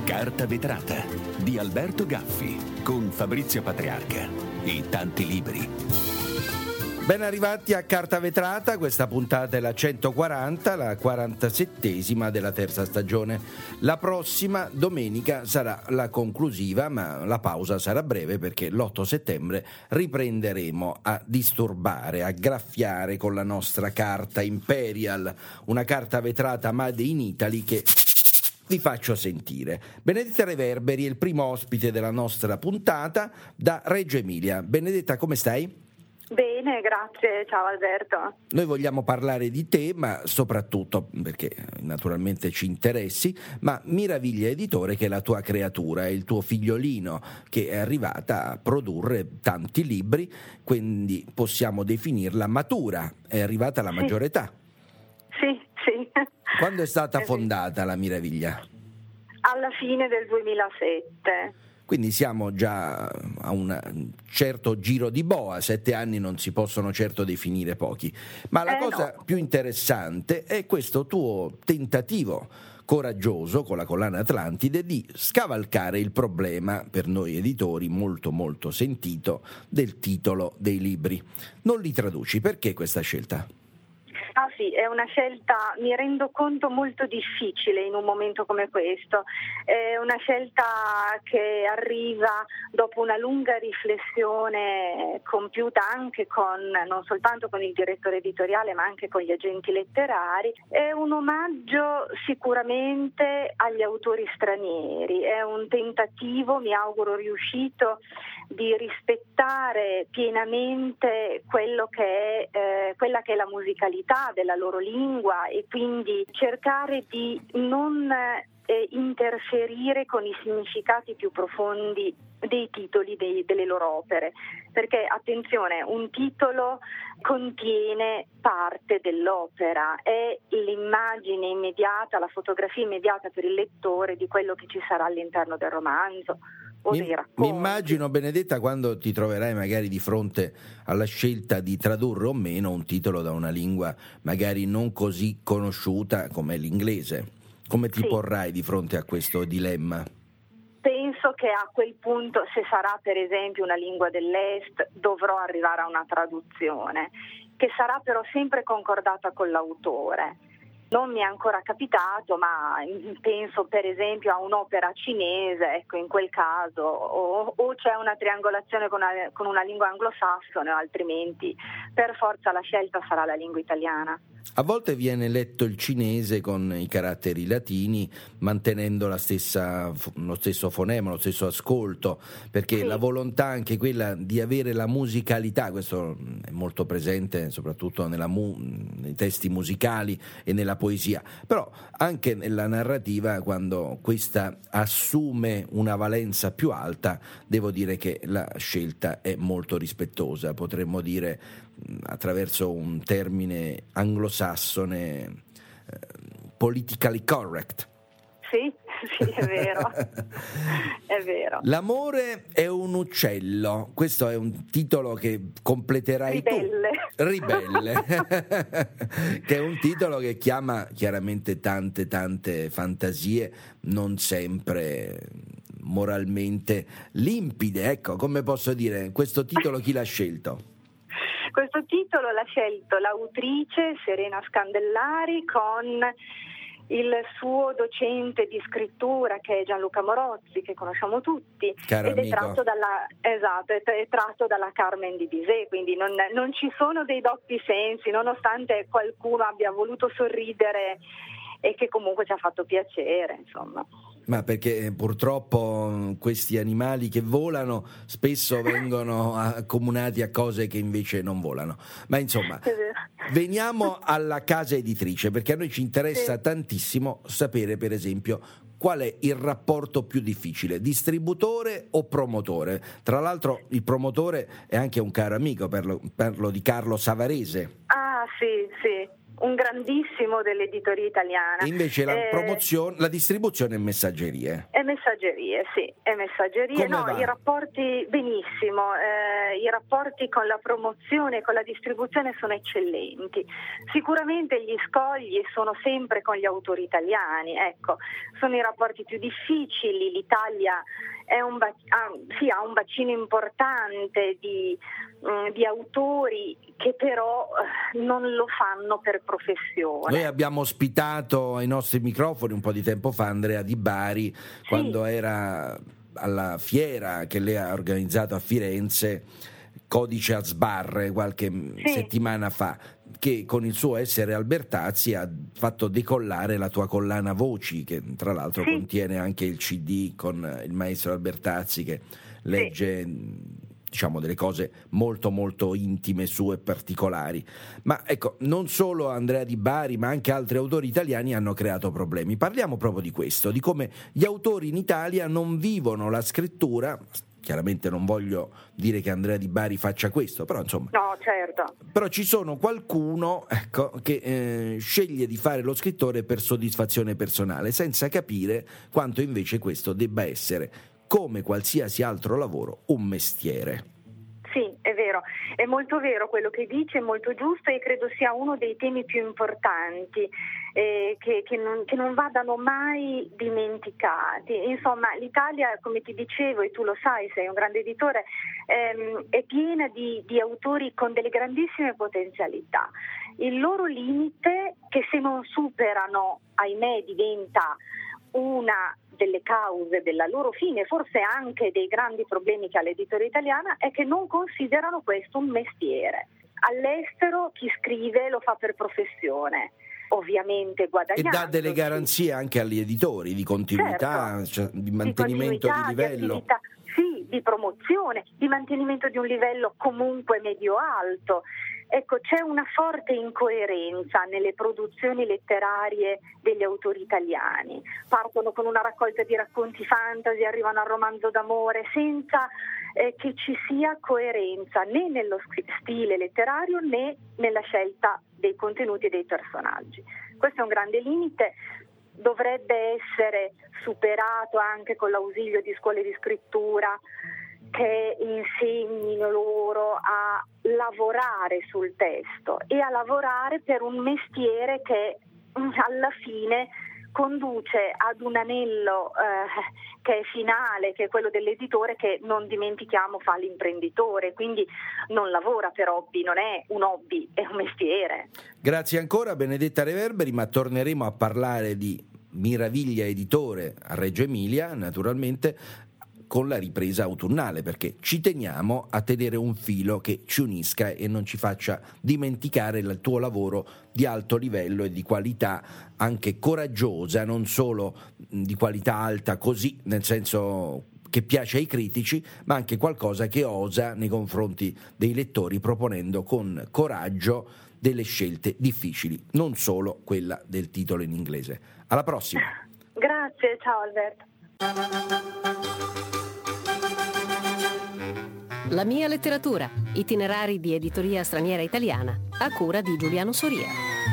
Carta vetrata di Alberto Gaffi con Fabrizio Patriarca e tanti libri. Ben arrivati a Carta vetrata, questa puntata è la 140, la 47esima della terza stagione. La prossima domenica sarà la conclusiva, ma la pausa sarà breve perché l'8 settembre riprenderemo a disturbare, a graffiare con la nostra carta Imperial, una carta vetrata made in Italy che vi faccio sentire. Benedetta Reverberi è il primo ospite della nostra puntata da Reggio Emilia. Benedetta, come stai? Bene, grazie, ciao Alberto. Noi vogliamo parlare di te, ma soprattutto, perché naturalmente ci interessi, ma Miraviglia Editore, che è la tua creatura, è il tuo figliolino che è arrivata a produrre tanti libri, quindi possiamo definirla matura, è arrivata alla maggiore età. Sì. Quando è stata fondata la Miraviglia? Alla fine del 2007. Quindi siamo già a un certo giro di boa, 7 anni non si possono certo definire pochi. Ma la cosa più interessante è questo tuo tentativo coraggioso con la collana Atlantide di scavalcare il problema, per noi editori molto molto sentito, del titolo dei libri. Non li traduci, perché questa scelta? Ah sì, è una scelta, mi rendo conto, molto difficile in un momento come questo. È una scelta che arriva dopo una lunga riflessione compiuta anche non soltanto con il direttore editoriale ma anche con gli agenti letterari. È un omaggio sicuramente agli autori stranieri, è un tentativo, mi auguro riuscito, di rispettare pienamente quella che è la musicalità della loro lingua e quindi cercare di non interferire con i significati più profondi dei titoli delle loro opere, perché attenzione, un titolo contiene parte dell'opera, è l'immagine immediata, la fotografia immediata per il lettore di quello che ci sarà all'interno del romanzo. Mi immagino, Benedetta, quando ti troverai magari di fronte alla scelta di tradurre o meno un titolo da una lingua magari non così conosciuta come l'inglese. Come ti porrai di fronte a questo dilemma? Penso che a quel punto, se sarà per esempio una lingua dell'Est, dovrò arrivare a una traduzione, che sarà però sempre concordata con l'autore. Non mi è ancora capitato, ma penso per esempio a un'opera cinese, ecco, in quel caso, o c'è una triangolazione con una lingua anglosassone, o altrimenti per forza la scelta sarà la lingua italiana. A volte viene letto il cinese con i caratteri latini, mantenendo lo stesso fonema, lo stesso ascolto, perché la volontà anche quella di avere la musicalità, questo è molto presente soprattutto nei testi musicali e nella poesia, però anche nella narrativa, quando questa assume una valenza più alta, devo dire che la scelta è molto rispettosa, potremmo dire attraverso un termine anglosassone, politically correct. Sì, è vero. È vero. L'amore è un uccello, questo è un titolo che completerai Ribelle. Che è un titolo che chiama chiaramente tante fantasie, non sempre moralmente limpide. Ecco, come posso dire, questo titolo chi l'ha scelto? Questo titolo l'ha scelto l'autrice Serena Scandellari con il suo docente di scrittura, che è Gianluca Morozzi, che conosciamo tutti. Caro ed amico. È tratto dalla Carmen di Bizet, quindi non ci sono dei doppi sensi, nonostante qualcuno abbia voluto sorridere e che comunque ci ha fatto piacere, insomma. Ma perché purtroppo questi animali che volano spesso vengono accomunati a cose che invece non volano. Ma insomma, veniamo alla casa editrice, perché a noi ci interessa tantissimo sapere, per esempio, qual è il rapporto più difficile, distributore o promotore? Tra l'altro il promotore è anche un caro amico, parlo di Carlo Savarese. Ah sì, un grandissimo dell'editoria italiana. E invece la distribuzione è messaggerie. È messaggerie, sì, è messaggerie. Come va? I rapporti benissimo, i rapporti con la promozione e con la distribuzione sono eccellenti. Sicuramente gli scogli sono sempre con gli autori italiani, ecco, sono i rapporti più difficili. L'Italia ha un bacino importante di autori che però non lo fanno per professione. Noi abbiamo ospitato ai nostri microfoni un po' di tempo fa Andrea Di Bari, quando era alla fiera che lei ha organizzato a Firenze, Codice a sbarre, qualche settimana fa, che con il suo essere Albertazzi ha fatto decollare la tua collana Voci, che tra l'altro contiene anche il CD con il maestro Albertazzi che legge diciamo delle cose molto molto intime sue e particolari. Ma ecco, non solo Andrea Di Bari ma anche altri autori italiani hanno creato problemi. Parliamo proprio di questo, di come gli autori in Italia non vivono la scrittura. Chiaramente non voglio dire che Andrea Di Bari faccia questo, però insomma. No, certo. Però ci sono qualcuno, ecco, che sceglie di fare lo scrittore per soddisfazione personale, senza capire quanto invece questo debba essere, come qualsiasi altro lavoro, un mestiere. Sì, è vero, è molto vero quello che dice, è molto giusto e credo sia uno dei temi più importanti che non vadano mai dimenticati. Insomma, l'Italia, come ti dicevo, e tu lo sai, sei un grande editore, è piena di autori con delle grandissime potenzialità. Il loro limite, che se non superano, ahimè, diventa una delle cause della loro fine, forse anche dei grandi problemi che ha l'editoria italiana, è che non considerano questo un mestiere. All'estero chi scrive lo fa per professione, ovviamente guadagnando. E dà delle garanzie anche agli editori di continuità, cioè, di mantenimento di livello. Di promozione, di mantenimento di un livello comunque medio-alto. Ecco, c'è una forte incoerenza nelle produzioni letterarie degli autori italiani. Partono con una raccolta di racconti fantasy, arrivano al romanzo d'amore, senza che ci sia coerenza né nello stile letterario né nella scelta dei contenuti e dei personaggi. Questo è un grande limite. Dovrebbe essere superato anche con l'ausilio di scuole di scrittura che insegnino loro a lavorare sul testo e a lavorare per un mestiere che alla fine conduce ad un anello che è finale, che è quello dell'editore, che non dimentichiamo fa l'imprenditore, quindi non lavora per hobby, non è un hobby, è un mestiere. Grazie ancora Benedetta Reverberi, ma torneremo a parlare di Miraviglia Editore a Reggio Emilia, naturalmente, con la ripresa autunnale, perché ci teniamo a tenere un filo che ci unisca e non ci faccia dimenticare il tuo lavoro di alto livello e di qualità anche coraggiosa, non solo di qualità alta così, nel senso che piace ai critici, ma anche qualcosa che osa nei confronti dei lettori, proponendo con coraggio delle scelte difficili, non solo quella del titolo in inglese. Alla prossima. Grazie, ciao Alberto. La mia letteratura, itinerari di editoria straniera italiana, a cura di Giuliano Soria.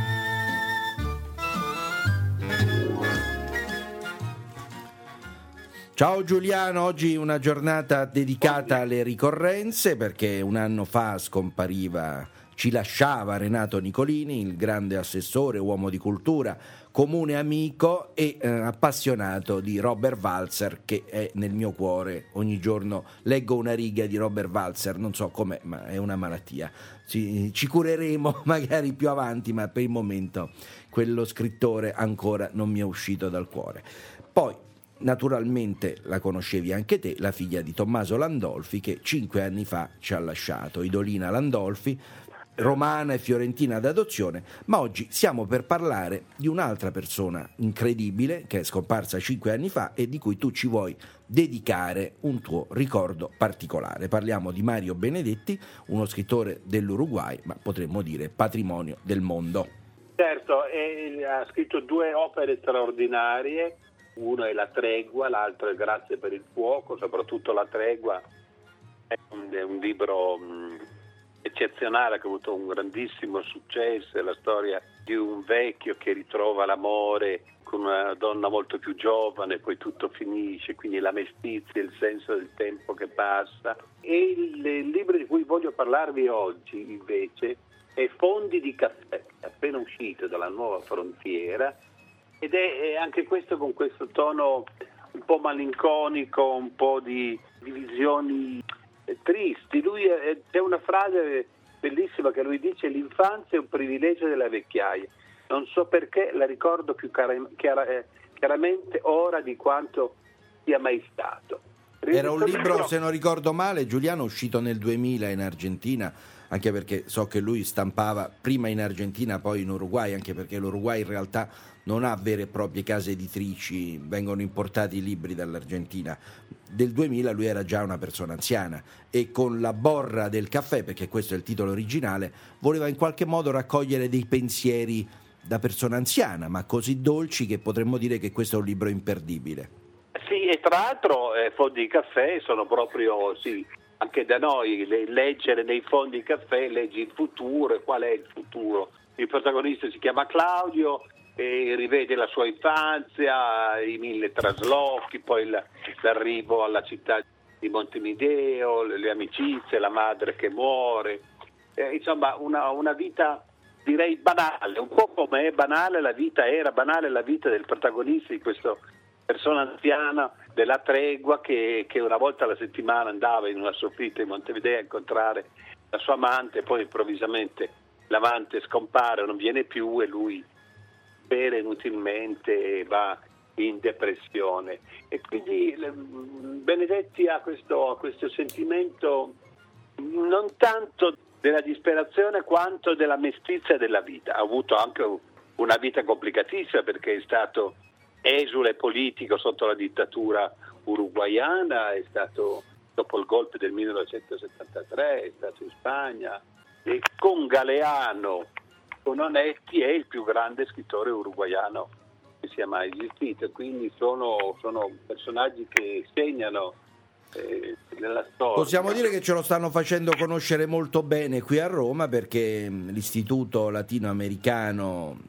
Ciao Giuliano, oggi una giornata dedicata alle ricorrenze, perché un anno fa ci lasciava Renato Nicolini, il grande assessore, uomo di cultura, comune amico e appassionato di Robert Walser, che è nel mio cuore. Ogni giorno leggo una riga di Robert Walser, non so com'è, ma è una malattia. Ci cureremo magari più avanti, ma per il momento quello scrittore ancora non mi è uscito dal cuore. Poi, naturalmente, la conoscevi anche te, la figlia di Tommaso Landolfi, che 5 anni fa ci ha lasciato, Idolina Landolfi, romana e fiorentina d'adozione, ma oggi siamo per parlare di un'altra persona incredibile che è scomparsa 5 anni fa e di cui tu ci vuoi dedicare un tuo ricordo particolare. Parliamo di Mario Benedetti, uno scrittore dell'Uruguay, ma potremmo dire patrimonio del mondo. Certo, ha scritto 2 opere straordinarie, uno è La tregua, l'altro è Grazie per il fuoco, soprattutto La tregua è un libro eccezionale, che ha avuto un grandissimo successo, è la storia di un vecchio che ritrova l'amore con una donna molto più giovane, poi tutto finisce, quindi la mestizia, il senso del tempo che passa. E il libro di cui voglio parlarvi oggi invece è Fondi di caffè, appena uscito dalla Nuova Frontiera, ed è anche questo con questo tono un po' malinconico, un po' di visioni tristi. C'è una frase bellissima che lui dice: l'infanzia è un privilegio della vecchiaia, non so perché la ricordo più chiaramente ora di quanto sia mai stato. Era un libro, se non ricordo male, Giuliano, uscito nel 2000 in Argentina, anche perché so che lui stampava prima in Argentina, poi in Uruguay, anche perché l'Uruguay in realtà non ha vere e proprie case editrici, vengono importati i libri dall'Argentina. Del 2000 lui era già una persona anziana e con La borra del caffè, perché questo è il titolo originale, voleva in qualche modo raccogliere dei pensieri da persona anziana, ma così dolci che potremmo dire che questo è un libro imperdibile. Sì, e tra l'altro Fondi di caffè sono proprio, sì, anche da noi, leggere nei fondi di caffè, leggi il futuro. E qual è il futuro? Il protagonista si chiama Claudio e rivede la sua infanzia, i 1000 traslochi, poi l'arrivo alla città di Montevideo, le amicizie, la madre che muore, insomma una vita direi banale, un po' come era banale la vita del protagonista, di questo persona anziana della Tregua che una volta alla settimana andava in una soffitta in Montevideo a incontrare la sua amante, poi improvvisamente l'amante scompare, non viene più e lui beve inutilmente e va in depressione. E quindi Benedetti ha questo sentimento non tanto della disperazione quanto della mestizia della vita. Ha avuto anche una vita complicatissima perché è stato esule politico sotto la dittatura uruguaiana, è stato dopo il golpe del 1973, è stato in Spagna e con Galeano, con Onetti è il più grande scrittore uruguaiano che sia mai esistito, quindi sono personaggi che segnano nella storia. Possiamo dire che ce lo stanno facendo conoscere molto bene qui a Roma, perché l'Istituto Latinoamericano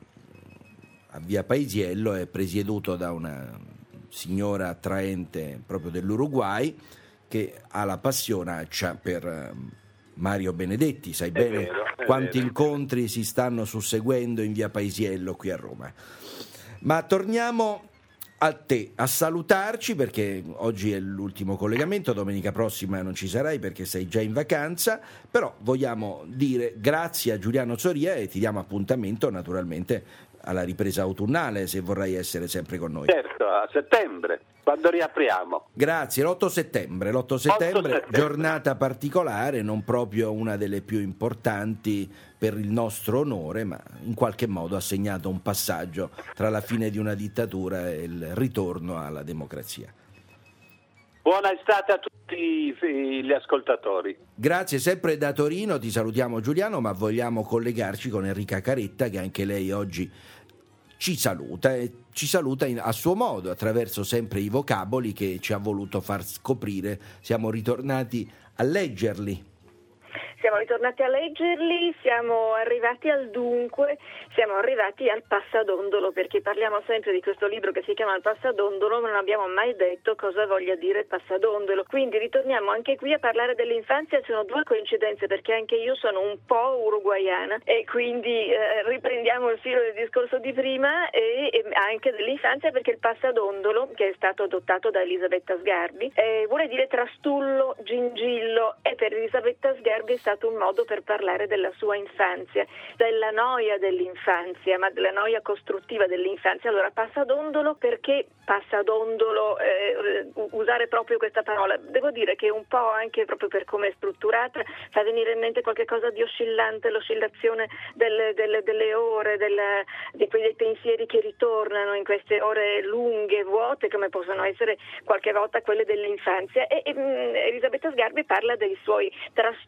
a Via Paisiello è presieduto da una signora attraente proprio dell'Uruguay che ha la passionaccia per Mario Benedetti. Sai bene quanti incontri si stanno susseguendo in Via Paisiello qui a Roma. Ma torniamo a te, a salutarci, perché oggi è l'ultimo collegamento, domenica prossima non ci sarai perché sei già in vacanza, però vogliamo dire grazie a Giuliano Zoria e ti diamo appuntamento naturalmente alla ripresa autunnale, se vorrai essere sempre con noi. Certo, a settembre, quando riapriamo. Grazie, l'8 settembre, giornata particolare, non proprio una delle più importanti per il nostro onore, ma in qualche modo ha segnato un passaggio tra la fine di una dittatura e il ritorno alla democrazia. Buona estate a tutti gli ascoltatori. Grazie, sempre da Torino, ti salutiamo Giuliano, ma vogliamo collegarci con Enrica Caretta, che anche lei oggi ci saluta a suo modo, attraverso sempre i vocaboli che ci ha voluto far scoprire. Siamo ritornati a leggerli. Siamo ritornati a leggerli, siamo arrivati al dunque, siamo arrivati al passadondolo, perché parliamo sempre di questo libro che si chiama Il passadondolo, ma non abbiamo mai detto cosa voglia dire il passadondolo. Quindi ritorniamo anche qui a parlare dell'infanzia. Sono due coincidenze, perché anche io sono un po' uruguaiana e quindi riprendiamo il filo del discorso di prima e anche dell'infanzia, perché il passadondolo, che è stato adottato da Elisabetta Sgarbi, vuole dire trastullo, gingillo, e per Elisabetta Sgarbi è stato un modo per parlare della sua infanzia, della noia dell'infanzia, ma della noia costruttiva dell'infanzia. Allora, passadondolo, perché passadondolo, usare proprio questa parola? Devo dire che un po' anche proprio per come è strutturata fa venire in mente qualche cosa di oscillante, l'oscillazione delle ore, di quei pensieri che ritornano in queste ore lunghe, vuote, come possono essere qualche volta quelle dell'infanzia. E Elisabetta Sgarbi parla dei suoi trastulli di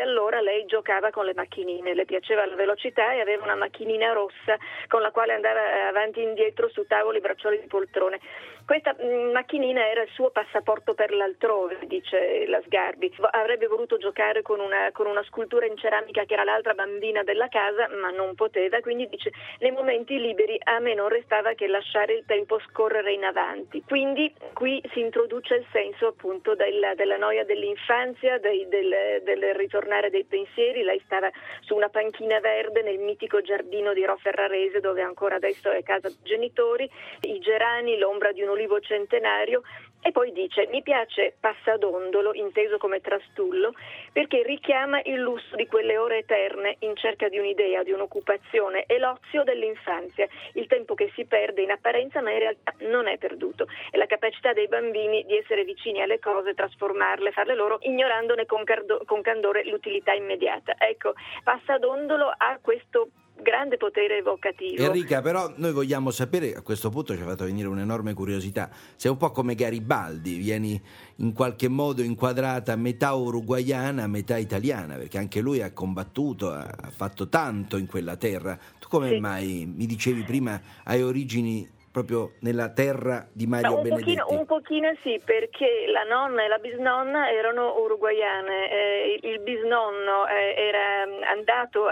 allora lei giocava con le macchinine, le piaceva la velocità e aveva una macchinina rossa con la quale andava avanti e indietro su tavoli, braccioli di poltrone. Questa macchinina era il suo passaporto per l'altrove, dice la Sgarbi. Avrebbe voluto giocare con una scultura in ceramica che era l'altra bambina della casa, ma non poteva, quindi dice: nei momenti liberi a me non restava che lasciare il tempo scorrere in avanti. Quindi qui si introduce il senso appunto della noia dell'infanzia, del ritornare dei pensieri. Lei stava su una panchina verde nel mitico giardino di Ro Ferrarese, dove ancora adesso è casa dei genitori, i gerani, l'ombra di un olivo centenario. E poi dice: mi piace Passadondolo, inteso come trastullo, perché richiama il lusso di quelle ore eterne in cerca di un'idea, di un'occupazione, e l'ozio dell'infanzia, il tempo che si perde in apparenza ma in realtà non è perduto, e la capacità dei bambini di essere vicini alle cose, trasformarle, farle loro, ignorandone con candore l'utilità immediata. Ecco, Passadondolo ha questo grande potere evocativo. Enrica, però noi vogliamo sapere, a questo punto ci ha fatto venire un'enorme curiosità, sei un po' come Garibaldi, vieni in qualche modo inquadrata metà uruguaiana, metà italiana, perché anche lui ha combattuto, ha fatto tanto in quella terra. Tu come mai, mi dicevi prima, hai origini proprio nella terra di Mario Benedetti? Un pochino sì, perché la nonna e la bisnonna erano uruguaiane, il bisnonno era andato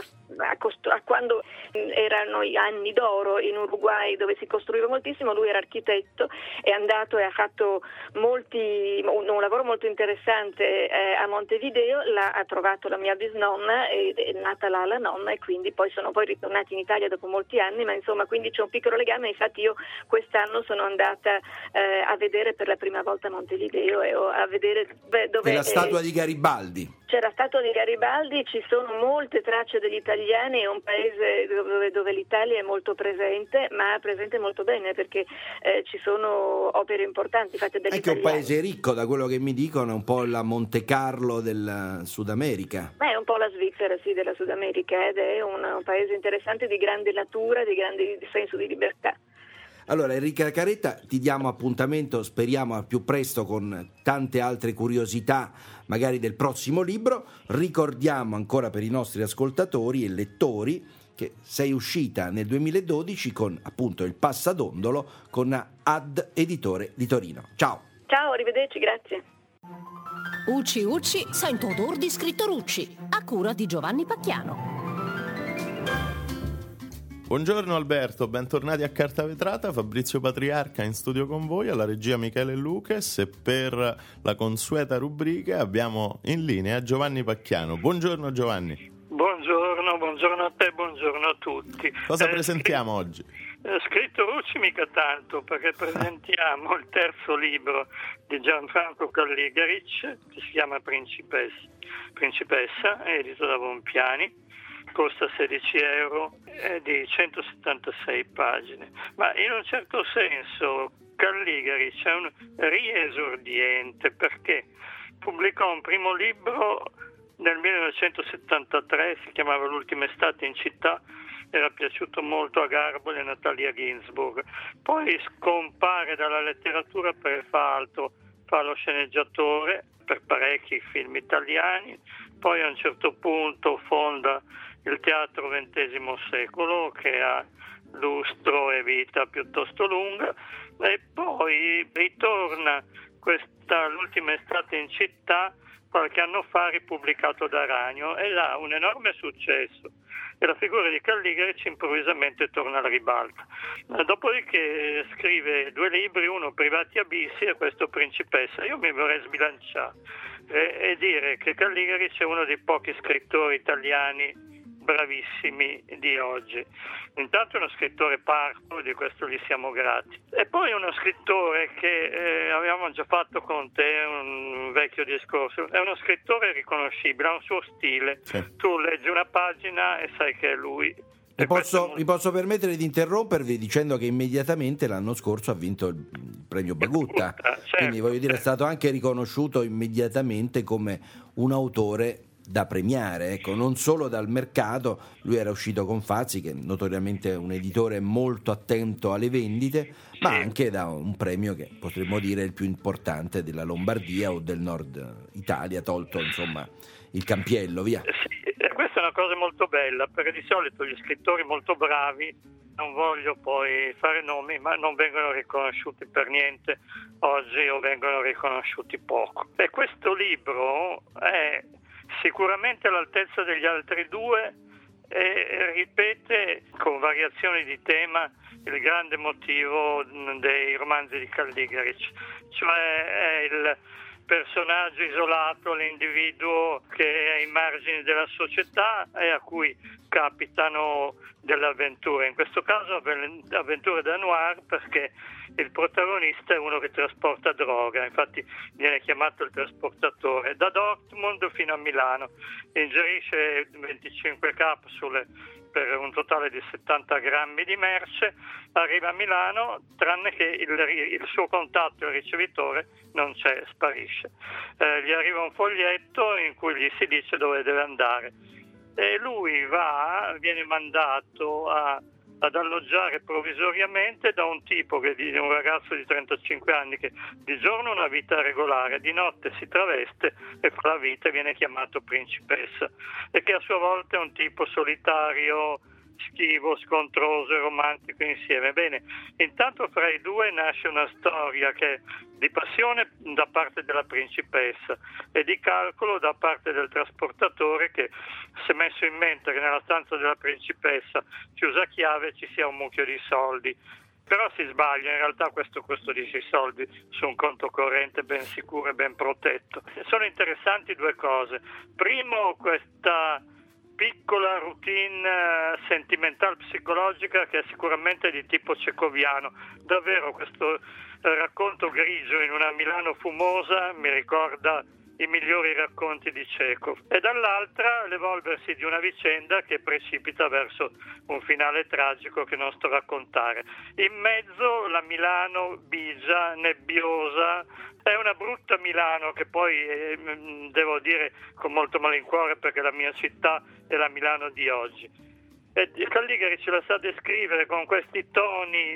a quando erano gli anni d'oro in Uruguay, dove si costruiva moltissimo. Lui era architetto, è andato e ha fatto un lavoro molto interessante a Montevideo. Ha trovato la mia bisnonna ed è nata là la nonna, e quindi sono ritornati in Italia dopo molti anni, ma insomma quindi c'è un piccolo legame. Infatti io quest'anno sono andata a vedere per la prima volta Montevideo e a vedere dove è la statua di Garibaldi. C'è la statua di Garibaldi, ci sono molte tracce degli italiani, è un paese dove l'Italia è molto presente, ma presente molto bene, perché ci sono opere importanti fatte dagli italiani. È un paese ricco, da quello che mi dicono, è un po' la Monte Carlo del Sud America. È un po' la Svizzera, sì, della Sud America, ed è un paese interessante, di grande natura, di grande senso di libertà. Allora, Enrica Caretta, ti diamo appuntamento, speriamo al più presto, con tante altre curiosità, magari del prossimo libro. Ricordiamo ancora per i nostri ascoltatori e lettori che sei uscita nel 2012 con appunto il Passadondolo con Ad Editore di Torino. Ciao. Ciao, arrivederci, grazie. Ucci Ucci, sento odor di scrittorucci, a cura di Giovanni Pacchiano. Buongiorno Alberto, bentornati a Carta Vetrata. Fabrizio Patriarca in studio con voi, alla regia Michele Lucas, e per la consueta rubrica abbiamo in linea Giovanni Pacchiano. Buongiorno Giovanni. Buongiorno a te, buongiorno a tutti. Cosa presentiamo oggi? Scrittorucci mica tanto, perché presentiamo il terzo libro di Gianfranco Calligaric, che si chiama Principessa, edito da Bompiani. Costa 16 euro, è di 176 pagine, ma in un certo senso Calligaric è un riesordiente, perché pubblicò un primo libro nel 1973, si chiamava L'ultima estate in città, era piaciuto molto a Garbo e Natalia Ginzburg. Poi scompare dalla letteratura perché fa lo sceneggiatore per parecchi film italiani, poi a un certo punto fonda il Teatro XX Secolo, che ha lustro e vita piuttosto lunga, e poi ritorna L'ultima estate in città qualche anno fa, ripubblicato da Ragno, e ha un enorme successo, e la figura di Calligaric improvvisamente torna alla ribalta. Dopodiché scrive 2 libri, uno Privati abissi e questo Principessa. Io mi vorrei sbilanciare e dire che Calligaric è uno dei pochi scrittori italiani bravissimi di oggi. Intanto è uno scrittore parco, di questo gli siamo grati, e poi uno scrittore che avevamo già fatto con te un vecchio discorso, è uno scrittore riconoscibile, ha un suo stile, sì. Tu leggi una pagina e sai che è lui. Mi posso permettere di interrompervi dicendo che immediatamente l'anno scorso ha vinto il premio Bagutta, certo, quindi voglio dire, è stato anche riconosciuto immediatamente come un autore da premiare, ecco, non solo dal mercato. Lui era uscito con Fazzi, che notoriamente è un editore molto attento alle vendite, ma anche da un premio che potremmo dire è il più importante della Lombardia o del Nord Italia, tolto insomma il Campiello, via. Sì, questa è una cosa molto bella, perché di solito gli scrittori molto bravi, non voglio poi fare nomi, ma non vengono riconosciuti per niente oggi o vengono riconosciuti poco. E questo libro è sicuramente all'altezza degli altri due e ripete con variazioni di tema il grande motivo dei romanzi di Calligari, cioè è il personaggio isolato, l'individuo che è ai margini della società e a cui capitano delle avventure, in questo caso avventure da noir, perché il protagonista è uno che trasporta droga, infatti viene chiamato il trasportatore, da Dortmund fino a Milano, ingerisce 25 cap per un totale di 70 grammi di merce, arriva a Milano, tranne che il suo contatto, il ricevitore, non c'è, sparisce. Gli arriva un foglietto in cui gli si dice dove deve andare e lui viene mandato ad alloggiare provvisoriamente da un tipo un ragazzo di 35 anni che di giorno ha una vita regolare, di notte si traveste e fa la vita e viene chiamato principessa, e che a sua volta è un tipo solitario, schivo, scontroso e romantico insieme. Bene, intanto fra i due nasce una storia che è di passione da parte della principessa e di calcolo da parte del trasportatore, che si è messo in mente che nella stanza della principessa, chiusa a chiave, ci sia un mucchio di soldi. Però si sbaglia, in realtà questo custodisce i soldi su un conto corrente ben sicuro e ben protetto. Sono interessanti due cose. Primo, questa piccola routine sentimental psicologica che è sicuramente di tipo cecoviano. Davvero questo racconto grigio in una Milano fumosa mi ricorda i migliori racconti di Chekhov, e dall'altra l'evolversi di una vicenda che precipita verso un finale tragico che non sto a raccontare. In mezzo la Milano bigia, nebbiosa, è una brutta Milano che poi devo dire con molto malincuore, perché la mia città è la Milano di oggi. E Calligari ce la sa descrivere con questi toni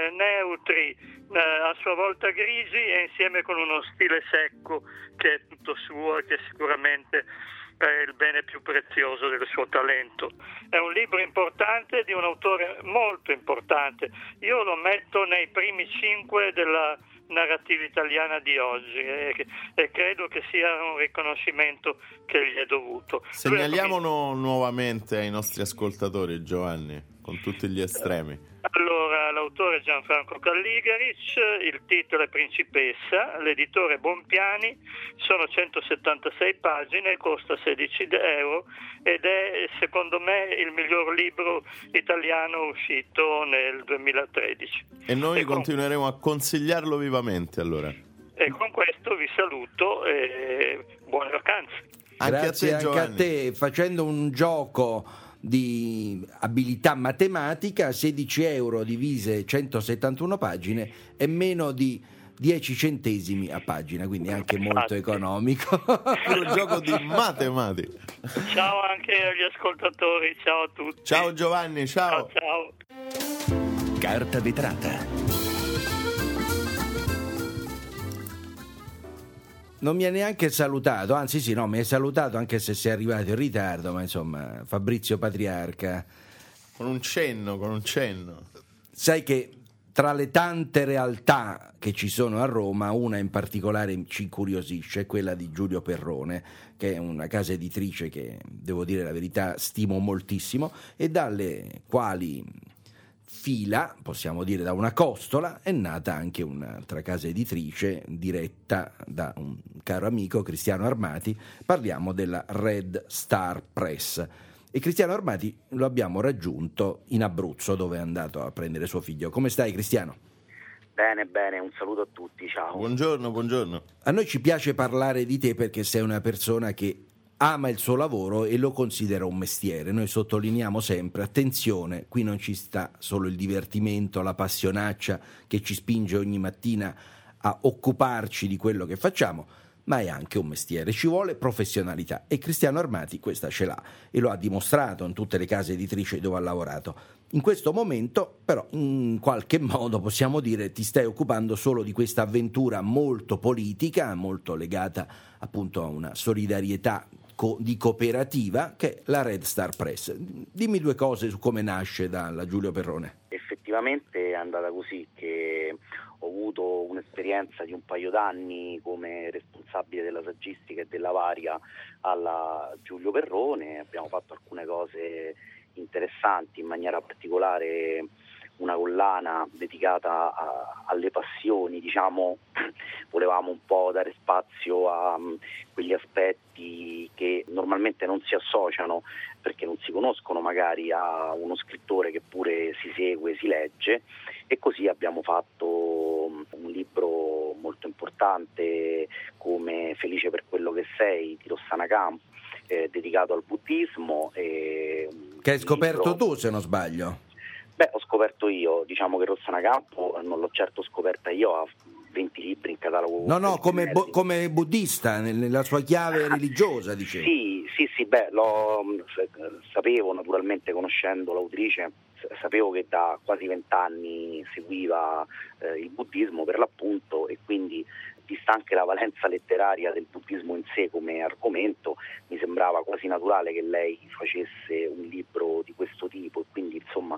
neutri, a sua volta grigi, e insieme con uno stile secco che è tutto suo e che sicuramente è il bene più prezioso del suo talento. È un libro importante di un autore molto importante. Io lo metto nei primi 5 della narrativa italiana di oggi e credo che sia un riconoscimento che gli è dovuto. Segnaliamolo nuovamente ai nostri ascoltatori, Giovanni, con tutti gli estremi. Allora, l'autore è Gianfranco Calligari, il titolo è Principessa, l'editore è Bonpiani, sono 176 pagine, costa 16 euro ed è secondo me il miglior libro italiano uscito nel 2013. E noi continueremo a consigliarlo vivamente, allora. E con questo vi saluto e buone vacanze. Grazie a te, Giovanni. anche a te. Facendo un gioco di abilità matematica, 16 euro divise 171 pagine è meno di 10 centesimi a pagina, quindi anche molto economico. Un gioco di matematica. Ciao anche agli ascoltatori, ciao a tutti. Ciao Giovanni, ciao. Ciao. Carta vetrata. Non mi ha neanche salutato, anzi sì, no, mi hai salutato anche se sei arrivato in ritardo, ma insomma, Fabrizio Patriarca. Con un cenno. Sai che tra le tante realtà che ci sono a Roma, una in particolare ci incuriosisce, è quella di Giulio Perrone, che è una casa editrice che, devo dire la verità, stimo moltissimo e dalle quali fila, possiamo dire da una costola, è nata anche un'altra casa editrice diretta da un caro amico, Cristiano Armati. Parliamo della Red Star Press. E Cristiano Armati lo abbiamo raggiunto in Abruzzo, dove è andato a prendere suo figlio. Come stai, Cristiano? Bene, un saluto a tutti, ciao. Buongiorno. A noi ci piace parlare di te perché sei una persona che ama il suo lavoro e lo considera un mestiere. Noi sottolineiamo sempre, attenzione, qui non ci sta solo il divertimento, la passionaccia che ci spinge ogni mattina a occuparci di quello che facciamo. ma è anche un mestiere, ci vuole professionalità e Cristiano Armati questa ce l'ha e lo ha dimostrato in tutte le case editrici dove ha lavorato. In questo momento però in qualche modo possiamo dire ti stai occupando solo di questa avventura molto politica, molto legata appunto a una solidarietà di cooperativa che è la Red Star Press. Dimmi due cose su come nasce dalla Giulio Perrone. Effettivamente è andata così che ho avuto un'esperienza di un paio d'anni come responsabile della saggistica e della varia alla Giulio Perrone, abbiamo fatto alcune cose interessanti, in maniera particolare una collana dedicata alle passioni, diciamo, volevamo un po' dare spazio a quegli aspetti che normalmente non si associano perché non si conoscono magari a uno scrittore che pure si segue, si legge, e così abbiamo fatto un libro molto importante come Felice per quello che sei di Rossana Campo, dedicato al buddismo. Che hai scoperto tu, se non sbaglio. Ho scoperto io, diciamo che Rossana Campo non l'ho certo scoperta io, ha 20 libri in catalogo. No, come buddista, nella sua chiave religiosa, dicevo. Sì, sapevo naturalmente, conoscendo l'autrice, sapevo che da quasi 20 anni seguiva il buddismo per l'appunto, e quindi, vista anche la valenza letteraria del buddismo in sé come argomento, mi sembrava quasi naturale che lei facesse un libro di questo tipo, e quindi insomma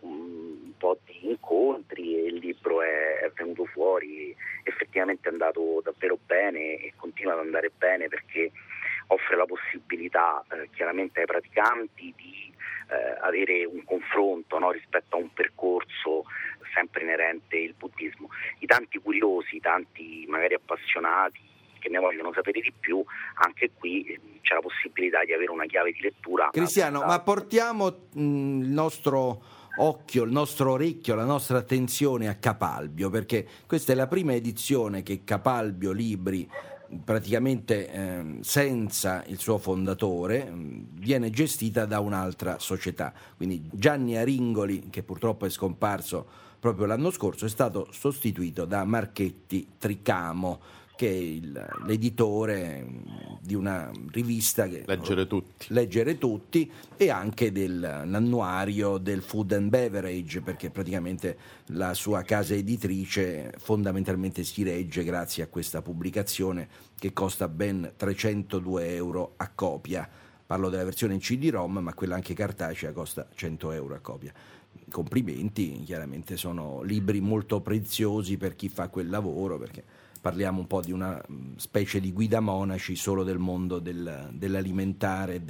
un po' di incontri e il libro è venuto fuori, effettivamente è andato davvero bene e continua ad andare bene perché offre la possibilità chiaramente ai praticanti di avere un confronto, no, rispetto a un percorso sempre inerente il buddismo. I tanti curiosi, tanti magari appassionati che ne vogliono sapere di più, anche qui c'è la possibilità di avere una chiave di lettura. Cristiano, ma portiamo il nostro occhio, il nostro orecchio, la nostra attenzione a Capalbio, perché questa è la prima edizione che Capalbio Libri, praticamente senza il suo fondatore, viene gestita da un'altra società. Quindi Gianni Aringoli, che purtroppo è scomparso proprio l'anno scorso, è stato sostituito da Marchetti Tricamo, che è l'editore di una rivista che Leggere Tutti e anche dell'annuario del Food and Beverage, perché praticamente la sua casa editrice fondamentalmente si regge grazie a questa pubblicazione che costa ben 302 euro a copia. Parlo della versione in CD-ROM, ma quella anche cartacea costa 100 euro a copia. Complimenti, chiaramente sono libri molto preziosi per chi fa quel lavoro, perché parliamo un po' di una specie di guida monaci solo del mondo dell'alimentare,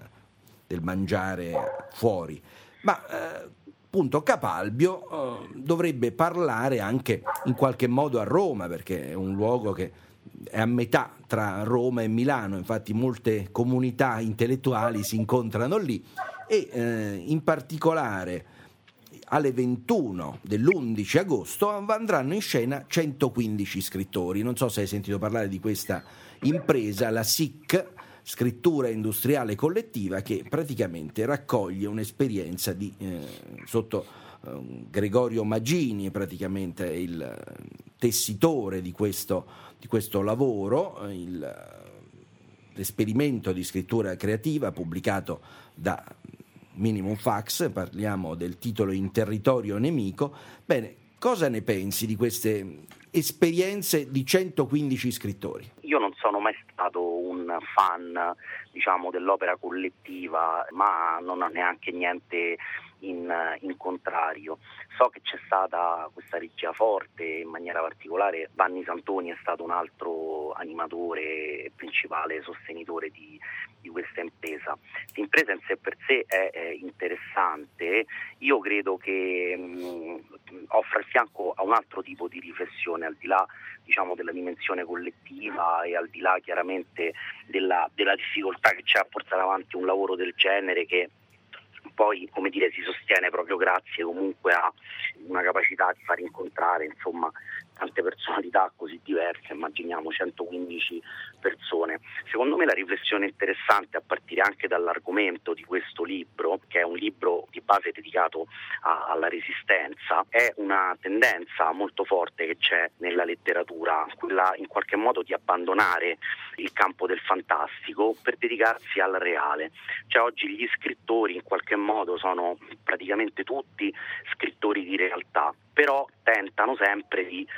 del mangiare fuori. Ma appunto Capalbio dovrebbe parlare anche in qualche modo a Roma, perché è un luogo che è a metà tra Roma e Milano, infatti molte comunità intellettuali si incontrano lì, e in particolare alle 21 dell'11 agosto andranno in scena 115 scrittori. Non so se hai sentito parlare di questa impresa, la SIC, Scrittura Industriale Collettiva, che praticamente raccoglie un'esperienza sotto Gregorio Magini, praticamente il tessitore di questo lavoro, l'esperimento di scrittura creativa pubblicato da Minimum Fax, parliamo del titolo In territorio nemico. Bene, cosa ne pensi di queste esperienze di 115 scrittori? Io non sono mai stato un fan, diciamo, dell'opera collettiva, ma non ho neanche niente in contrario. So che c'è stata questa regia forte, in maniera particolare Vanni Santoni è stato un altro animatore e principale sostenitore di questa impresa. L'impresa in sé per sé è interessante, io credo che offra il fianco a un altro tipo di riflessione, al di là, diciamo, della dimensione collettiva e al di là chiaramente della difficoltà che c'è a portare avanti un lavoro del genere, che poi, come dire, si sostiene proprio grazie comunque a una capacità di far incontrare, insomma, tante personalità così diverse, immaginiamo 115 persone. Secondo me la riflessione interessante, a partire anche dall'argomento di questo libro, che è un libro di base dedicato alla resistenza, è una tendenza molto forte che c'è nella letteratura, quella in qualche modo di abbandonare il campo del fantastico per dedicarsi al reale. Cioè oggi gli scrittori in qualche modo sono praticamente tutti scrittori di realtà, però tentano sempre di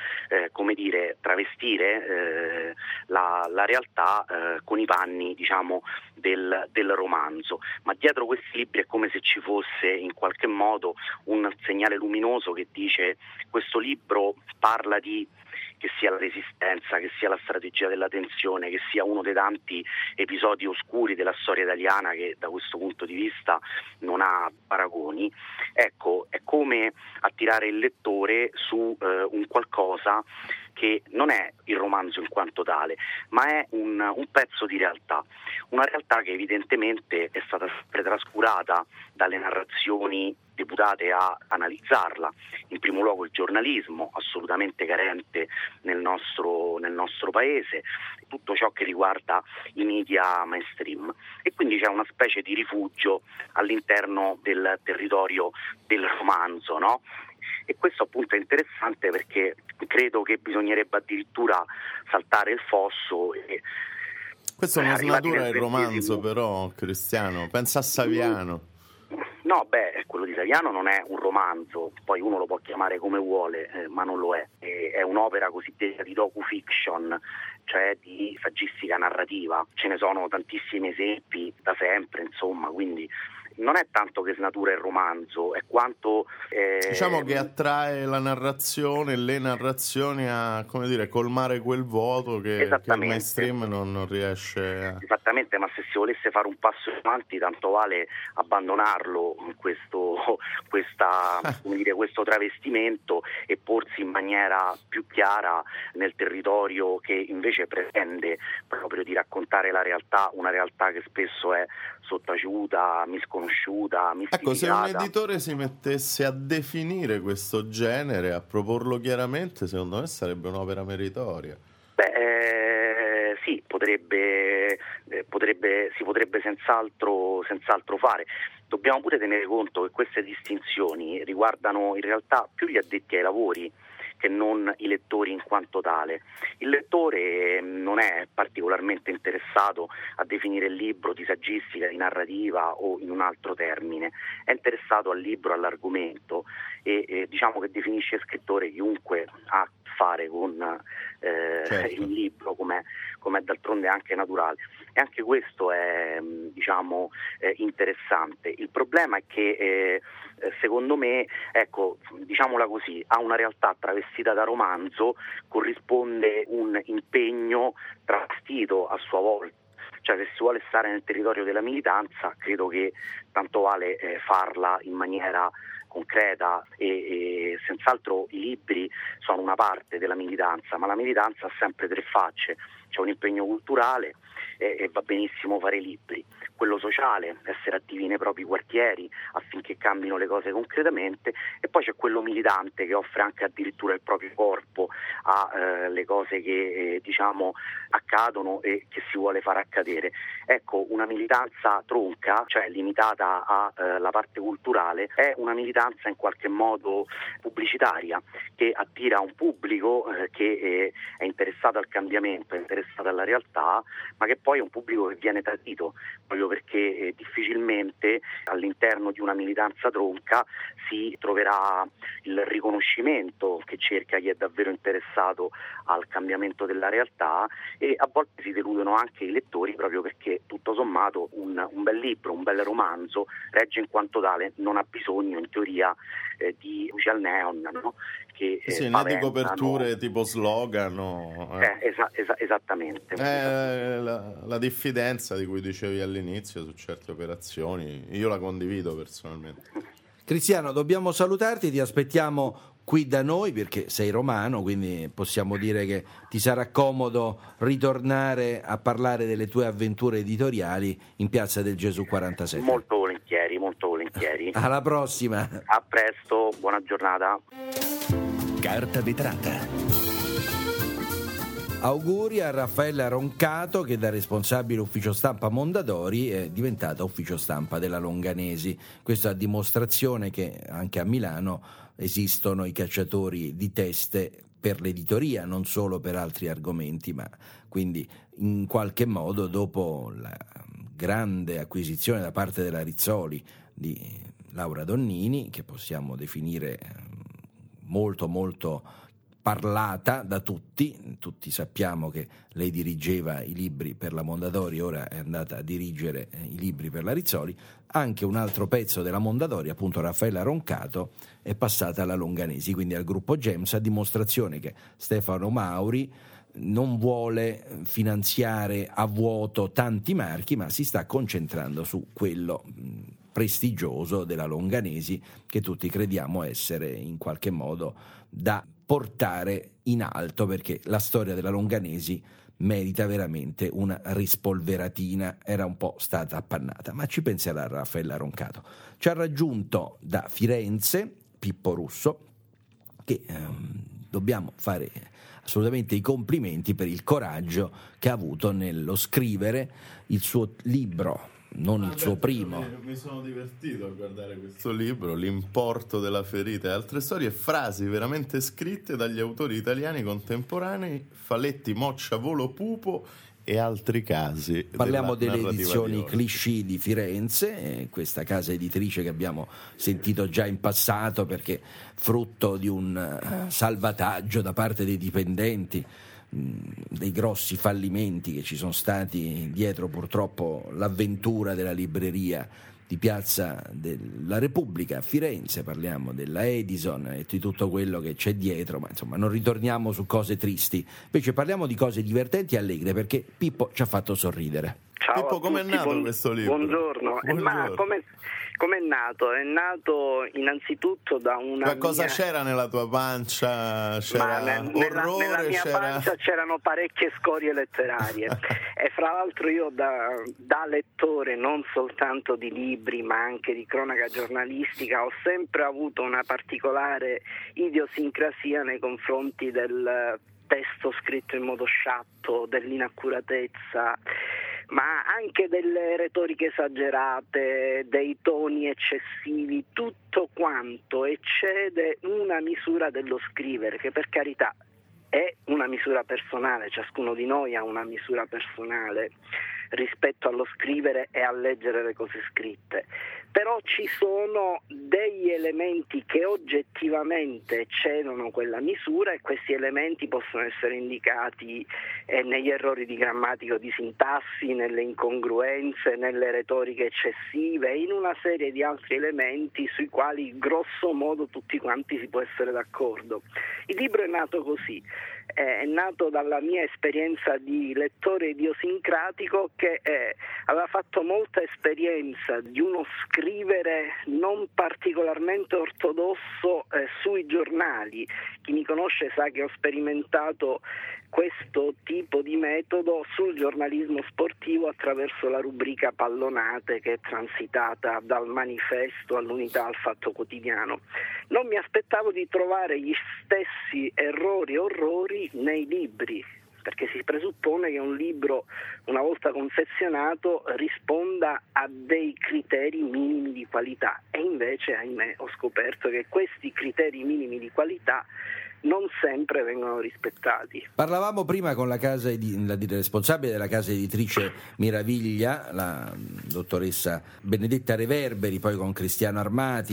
travestire la realtà con i panni, diciamo, del romanzo. Ma dietro questi libri è come se ci fosse in qualche modo un segnale luminoso che dice: questo libro parla di, che sia la resistenza, che sia la strategia della tensione, che sia uno dei tanti episodi oscuri della storia italiana che da questo punto di vista non ha paragoni. Ecco, è come attirare il lettore su un qualcosa che non è il romanzo in quanto tale, ma è un pezzo di realtà, una realtà che evidentemente è stata sempre trascurata dalle narrazioni deputate a analizzarla. In primo luogo il giornalismo, assolutamente carente nel nostro paese, tutto ciò che riguarda i media mainstream, e quindi c'è una specie di rifugio all'interno del territorio del romanzo, no? E questo appunto è interessante perché credo che bisognerebbe addirittura saltare il fosso e questa è una snatura del romanzo, però, Cristiano, pensa a Saviano. No, quello di Saviano non è un romanzo, poi uno lo può chiamare come vuole, ma non lo è. È un'opera cosiddetta di docu-fiction, cioè di saggistica narrativa. Ce ne sono tantissimi esempi da sempre, insomma, quindi non è tanto che snatura il romanzo, è quanto diciamo che attrae la narrazione, le narrazioni a, come dire, colmare quel vuoto che il mainstream non riesce a... Esattamente, ma se si volesse fare un passo avanti, tanto vale abbandonarlo questo travestimento e porsi in maniera più chiara nel territorio che invece pretende proprio di raccontare la realtà, una realtà che spesso è sottaciuta, misconosciuta, mistificata. Ecco, se un editore si mettesse a definire questo genere, a proporlo chiaramente, secondo me sarebbe un'opera meritoria. Sì, si potrebbe senz'altro fare. Dobbiamo pure tenere conto che queste distinzioni riguardano in realtà più gli addetti ai lavori che non i lettori in quanto tale. Il lettore non è particolarmente interessato a definire il libro di saggistica, di narrativa o in un altro termine, è interessato al libro, all'argomento e diciamo che definisce scrittore chiunque ha a che fare con il libro, come d'altronde anche naturale. E anche questo è interessante. Il problema è che secondo me, ecco, diciamola così, a una realtà travestita da romanzo corrisponde un impegno travestito a sua volta. Cioè, se si vuole stare nel territorio della militanza, credo che tanto vale farla in maniera concreta e senz'altro i libri sono una parte della militanza, ma la militanza ha sempre tre facce. C'è un impegno culturale e va benissimo fare libri, quello sociale, essere attivi nei propri quartieri affinché cambino le cose concretamente, e poi c'è quello militante che offre anche addirittura il proprio corpo alle cose che accadono e che si vuole far accadere. Ecco, una militanza tronca, cioè limitata alla parte culturale, è una militanza in qualche modo pubblicitaria che attira un pubblico che è interessato al cambiamento, è interessato alla realtà, ma che poi è un pubblico che viene tradito, proprio perché difficilmente all'interno di una militanza tronca si troverà il riconoscimento che cerca chi è davvero interessato al cambiamento della realtà, e a volte si deludono anche i lettori proprio perché tutto sommato un bel libro, un bel romanzo regge in quanto tale, non ha bisogno in teoria di luci al neon, no? Che né di coperture tipo slogan esattamente. La diffidenza di cui dicevi all'inizio su certe operazioni io la condivido personalmente. Cristiano, dobbiamo salutarti, ti aspettiamo qui da noi perché sei romano, quindi possiamo dire che ti sarà comodo ritornare a parlare delle tue avventure editoriali in Piazza del Gesù 47. Molto volentieri. Alla prossima. A presto, buona giornata. Carta vetrata. Auguri a Raffaella Roncato, che da responsabile ufficio stampa Mondadori è diventata ufficio stampa della Longanesi. Questa è a dimostrazione che anche a Milano esistono i cacciatori di teste per l'editoria, non solo per altri argomenti, ma quindi in qualche modo, dopo la grande acquisizione da parte della Rizzoli di Laura Donnini, che possiamo definire molto parlata da tutti sappiamo che lei dirigeva i libri per la Mondadori, ora è andata a dirigere i libri per la Rizzoli, anche un altro pezzo della Mondadori, appunto Raffaella Roncato, è passata alla Longanesi, quindi al gruppo Gems, a dimostrazione che Stefano Mauri non vuole finanziare a vuoto tanti marchi, ma si sta concentrando su quello prestigioso della Longanesi, che tutti crediamo essere in qualche modo da portare in alto, perché la storia della Longanesi merita veramente una rispolveratina, era un po' stata appannata, ma ci penserà Raffaella Roncato. Ci ha raggiunto da Firenze Pippo Russo, che dobbiamo fare assolutamente i complimenti per il coraggio che ha avuto nello scrivere il suo libro, non il suo primo. Mi sono divertito a guardare questo libro, L'importo della ferita e altre storie, frasi veramente scritte dagli autori italiani contemporanei, Faletti, Moccia, Volo Pupo e altri casi. Parliamo delle edizioni Clichy di Firenze, questa casa editrice che abbiamo sentito già in passato, perché frutto di un salvataggio da parte dei dipendenti, dei grossi fallimenti che ci sono stati dietro purtroppo l'avventura della libreria di Piazza della Repubblica a Firenze. Parliamo della Edison e di tutto quello che c'è dietro, ma insomma non ritorniamo su cose tristi, invece parliamo di cose divertenti e allegre, perché Pippo ci ha fatto sorridere. Ciao Pippo, com'è nato questo libro? Buongiorno. Ma come è nato? È nato innanzitutto da una... Ma cosa c'era nella tua pancia? C'era orrore? Nella mia pancia c'erano parecchie scorie letterarie e fra l'altro io da lettore non soltanto di libri ma anche di cronaca giornalistica ho sempre avuto una particolare idiosincrasia nei confronti del testo scritto in modo sciatto, dell'inaccuratezza, ma anche delle retoriche esagerate, dei toni eccessivi, tutto quanto eccede una misura dello scrivere, che per carità è una misura personale, ciascuno di noi ha una misura personale rispetto allo scrivere e a leggere le cose scritte, però ci sono degli elementi che oggettivamente eccedono quella misura e questi elementi possono essere indicati negli errori di grammatica o di sintassi, nelle incongruenze, nelle retoriche eccessive e in una serie di altri elementi sui quali grosso modo tutti quanti si può essere d'accordo. Il libro è nato così, è nato dalla mia esperienza di lettore idiosincratico che aveva fatto molta esperienza di uno scrivere non particolarmente ortodosso sui giornali. Chi mi conosce sa che ho sperimentato questo tipo di metodo sul giornalismo sportivo attraverso la rubrica Pallonate, che è transitata dal Manifesto all'Unità al Fatto Quotidiano. Non mi aspettavo di trovare gli stessi errori e orrori nei libri, perché si presuppone che un libro, una volta confezionato, risponda a dei criteri minimi di qualità e invece, ahimè, ho scoperto che questi criteri minimi di qualità non sempre vengono rispettati. Parlavamo prima con la responsabile della casa editrice Miraviglia, la dottoressa Benedetta Reverberi, poi con Cristiano Armati.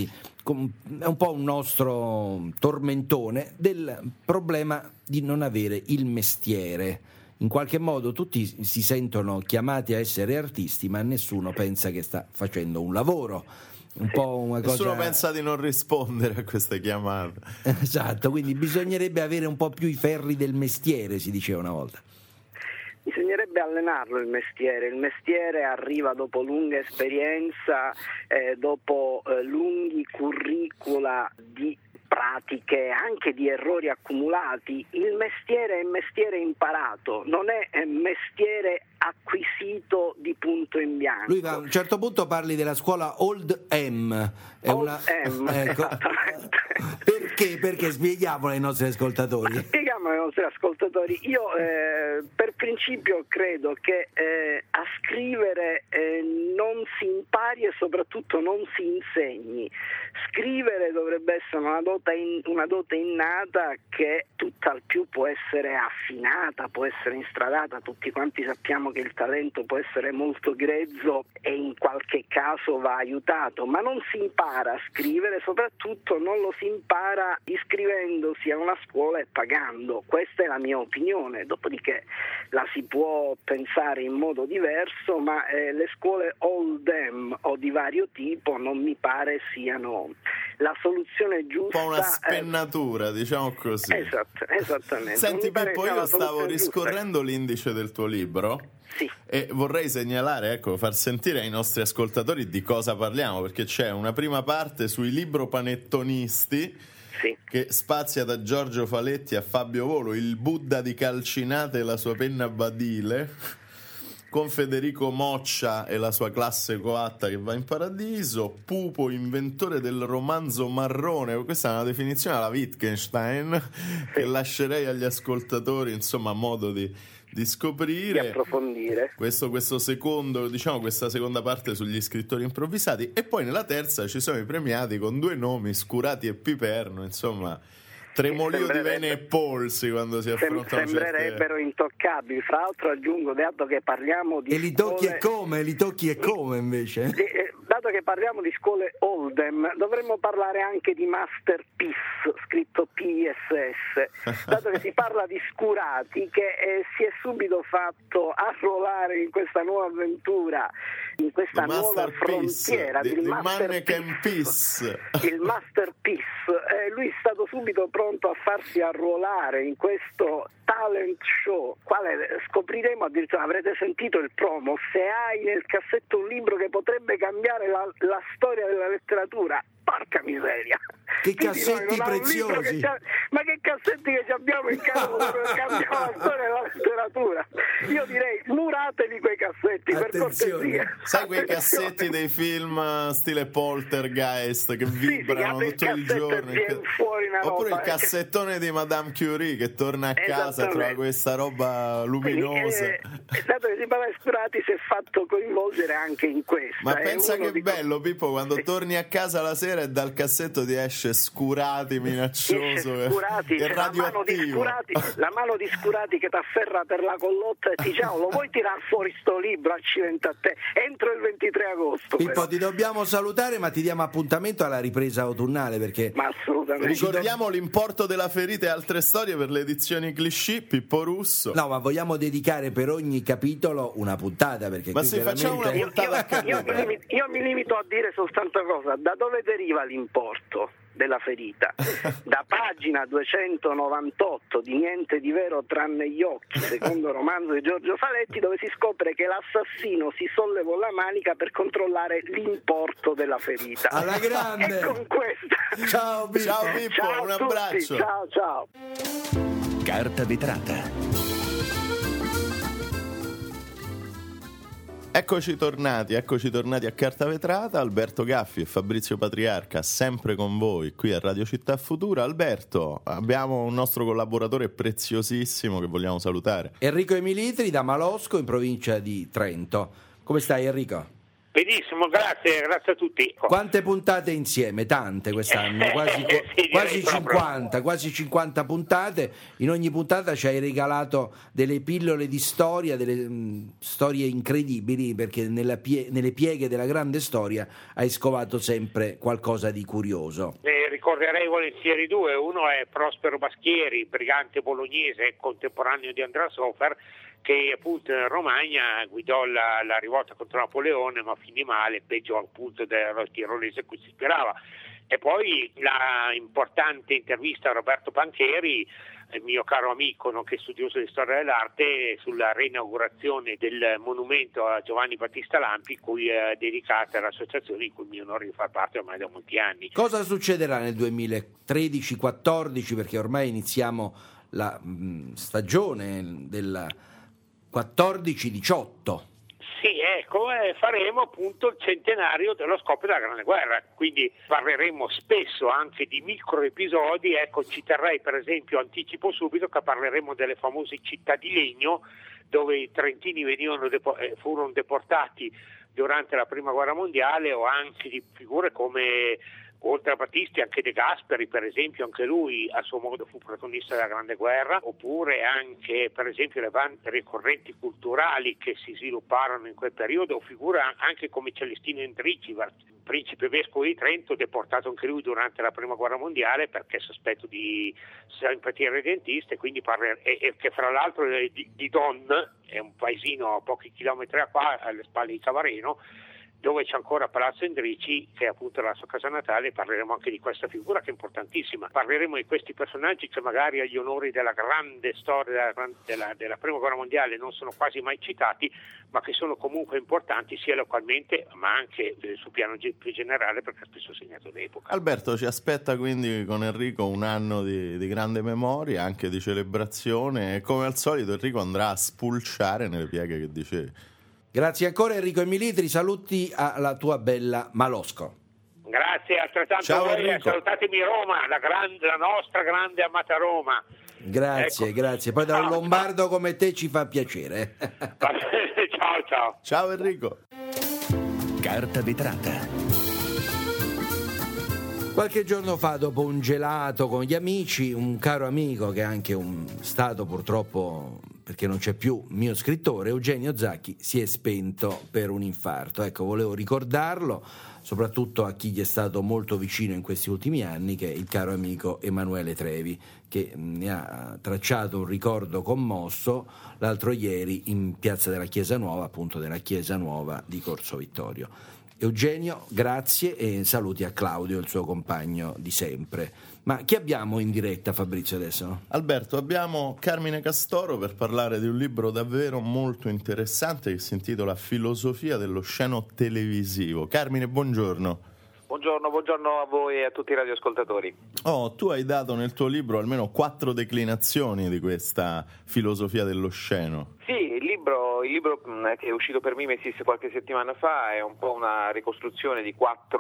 È un po' un nostro tormentone del problema di non avere il mestiere. In qualche modo tutti si sentono chiamati a essere artisti, ma nessuno pensa che sta facendo un lavoro. Un po' una cosa... Nessuno pensa di non rispondere a queste chiamate. Esatto, quindi bisognerebbe avere un po' più i ferri del mestiere, si diceva una volta. Bisognerebbe allenarlo il mestiere arriva dopo lunga esperienza, dopo lunghi curricula di pratiche, anche di errori accumulati. Il mestiere è mestiere imparato, non è mestiere acquisito di punto in bianco. Lui a un certo punto parli della scuola Old M. Ecco. Perché? Perché spieghiamolo ai nostri ascoltatori. Spieghiamo insomma ai nostri ascoltatori, io per principio credo che a scrivere non si impari e soprattutto non si insegni. Scrivere dovrebbe essere una dote innata che tutt'al più può essere affinata, può essere instradata. Tutti quanti sappiamo che il talento può essere molto grezzo e in qualche caso va aiutato, ma non si impara a scrivere, soprattutto non lo si impara iscrivendosi a una scuola e pagando. Questa è la mia opinione, dopodiché la si può pensare in modo diverso, ma le scuole Oldham o di vario tipo non mi pare siano la soluzione giusta. Un po' una spennatura, diciamo così. Esattamente. Senti Pippo, io stavo riscorrendo l'indice del tuo libro. Sì. E vorrei segnalare, far sentire ai nostri ascoltatori di cosa parliamo, perché c'è una prima parte sui libropanettonisti, sì, che spazia da Giorgio Faletti a Fabio Volo, il Buddha di Calcinate e la sua penna badile, con Federico Moccia e la sua classe coatta che va in paradiso, Pupo, inventore del romanzo marrone. Questa è una definizione alla Wittgenstein, che lascerei agli ascoltatori, insomma, a modo di scoprire, di approfondire questo secondo, diciamo, questa seconda parte sugli scrittori improvvisati. E poi nella terza ci sono i premiati con 2 nomi, Scurati e Piperno, insomma, tremolio di vene e polsi quando si affrontano sembrerebbero intoccabili. Fra l'altro aggiungo, dato che parliamo di e li tocchi e come invece? Dato che parliamo di scuole Oldham, dovremmo parlare anche di Masterpiece, scritto PSS, dato che si parla di Scurati, che si è subito fatto arruolare in questa nuova avventura, in questa nuova frontiera del Masterpiece. Il Masterpiece, lui è stato subito pronto a farsi arruolare in questo talent show, quale scopriremo addirittura, avrete sentito il promo, se hai nel cassetto un libro che potrebbe cambiare la storia della letteratura, porca miseria, che cassetti preziosi, ma che cassetti che abbiamo in casa che cambiano la storia della letteratura. Io direi muratevi quei cassetti. Attenzione. Per cortesia. Sai quei cassetti dei film stile Poltergeist che vibrano tutto il giorno, oppure il cassettone di Madame Curie che torna a casa, trova questa roba luminosa. Dato che si parla di Scurati, si è fatto coinvolgere anche in questo. Ma pensa che bello, Pippo, quando torni a casa la sera e dal cassetto ti esce Scurati minaccioso e radioattivo, la mano di Scurati che ti afferra per la collotta e ti dice: lo vuoi tirar fuori sto libro, accidenti a te, entro il 23 agosto. Pippo, però ti dobbiamo salutare, ma ti diamo appuntamento alla ripresa autunnale, perché ma assolutamente. Ricordiamo l'importo della ferita e altre storie per le edizioni Cliché, Pippo Russo. No, ma vogliamo dedicare per ogni capitolo una puntata, perché ma qui se facciamo una puntata io mi limito a dire soltanto cosa: da dove deriva l'importo della ferita? Da pagina 298 di Niente di vero tranne gli occhi, secondo romanzo di Giorgio Faletti, dove si scopre che l'assassino si sollevò la manica per controllare l'importo della ferita. Alla grande! E con questa ciao Pippo, ciao un abbraccio. Ciao. Carta vetrata. Eccoci tornati a Carta Vetrata. Alberto Gaffi e Fabrizio Patriarca sempre con voi qui a Radio Città Futura. Alberto, abbiamo un nostro collaboratore preziosissimo che vogliamo salutare, Enrico Emilitri da Malosco in provincia di Trento. Come stai, Enrico? Benissimo, grazie a tutti. Quante puntate insieme? Tante quest'anno, quasi 50, quasi 50 puntate. In ogni puntata ci hai regalato delle pillole di storia, delle storie incredibili, perché nelle pieghe della grande storia hai scovato sempre qualcosa di curioso. Ricorderei volentieri 2, uno è Prospero Baschieri, brigante bolognese contemporaneo di Andrea Sofer, che appunto in Romagna guidò la rivolta contro Napoleone, ma finì male, peggio appunto del tirolese a cui si ispirava. E poi la importante intervista a Roberto Pancheri, il mio caro amico, nonché studioso di storia dell'arte, sulla reinaugurazione del monumento a Giovanni Battista Lampi, cui è dedicata l'associazione in cui mi onoro di far parte ormai da molti anni. Cosa succederà nel 2013-14? Perché ormai iniziamo la stagione della 14-18. Sì, ecco, faremo appunto il centenario dello scoppio della Grande Guerra, quindi parleremo spesso anche di micro episodi. Ecco, ci terrei per esempio, anticipo subito, che parleremo delle famose città di legno, dove i trentini furono deportati durante la Prima Guerra Mondiale, o anche di figure come, oltre a Battisti, anche De Gasperi, per esempio, anche lui a suo modo fu protagonista della Grande Guerra, oppure anche per esempio le varie correnti culturali che si svilupparono in quel periodo, o figure anche come Celestino Endrici, principe vescovo di Trento, deportato anche lui durante la Prima Guerra Mondiale perché sospetto di simpatie redentiste, quindi che fra l'altro di Don, è un paesino a pochi chilometri a qua, alle spalle di Cavareno, dove c'è ancora Palazzo Endrici, che è appunto la sua casa natale. Parleremo anche di questa figura che è importantissima. Parleremo di questi personaggi che magari agli onori della grande storia della Prima Guerra Mondiale non sono quasi mai citati, ma che sono comunque importanti sia localmente ma anche sul piano più generale, perché ha spesso segnato l'epoca. Alberto, ci aspetta quindi con Enrico un anno di grande memoria, anche di celebrazione, e come al solito Enrico andrà a spulciare nelle pieghe che dicevi. Grazie ancora Enrico Emilitri, saluti alla tua bella Malosco. Grazie, altrettanto. Ciao, a voi, Enrico. Salutatemi Roma, la nostra grande amata Roma. Grazie, Ecco. grazie. Poi da un lombardo come te ci fa piacere. Ciao. Ciao Enrico. Carta vetrata. Qualche giorno fa, dopo un gelato con gli amici, un caro amico che è anche stato purtroppo, perché non c'è più, mio scrittore, Eugenio Zacchi, si è spento per un infarto. Ecco, volevo ricordarlo, soprattutto a chi gli è stato molto vicino in questi ultimi anni, che è il caro amico Emanuele Trevi, che ne ha tracciato un ricordo commosso l'altro ieri in piazza della Chiesa Nuova, appunto della Chiesa Nuova di Corso Vittorio. Eugenio, grazie, e saluti a Claudio, il suo compagno di sempre. Ma chi abbiamo in diretta, Fabrizio, adesso? Alberto, abbiamo Carmine Castoro per parlare di un libro davvero molto interessante che si intitola Filosofia dello sceno televisivo. Carmine, buongiorno. Buongiorno a voi e a tutti i radioascoltatori. Tu hai dato nel tuo libro almeno 4 declinazioni di questa filosofia dello sceno. Sì, il libro che è uscito per Mimesis qualche settimana fa è un po' una ricostruzione di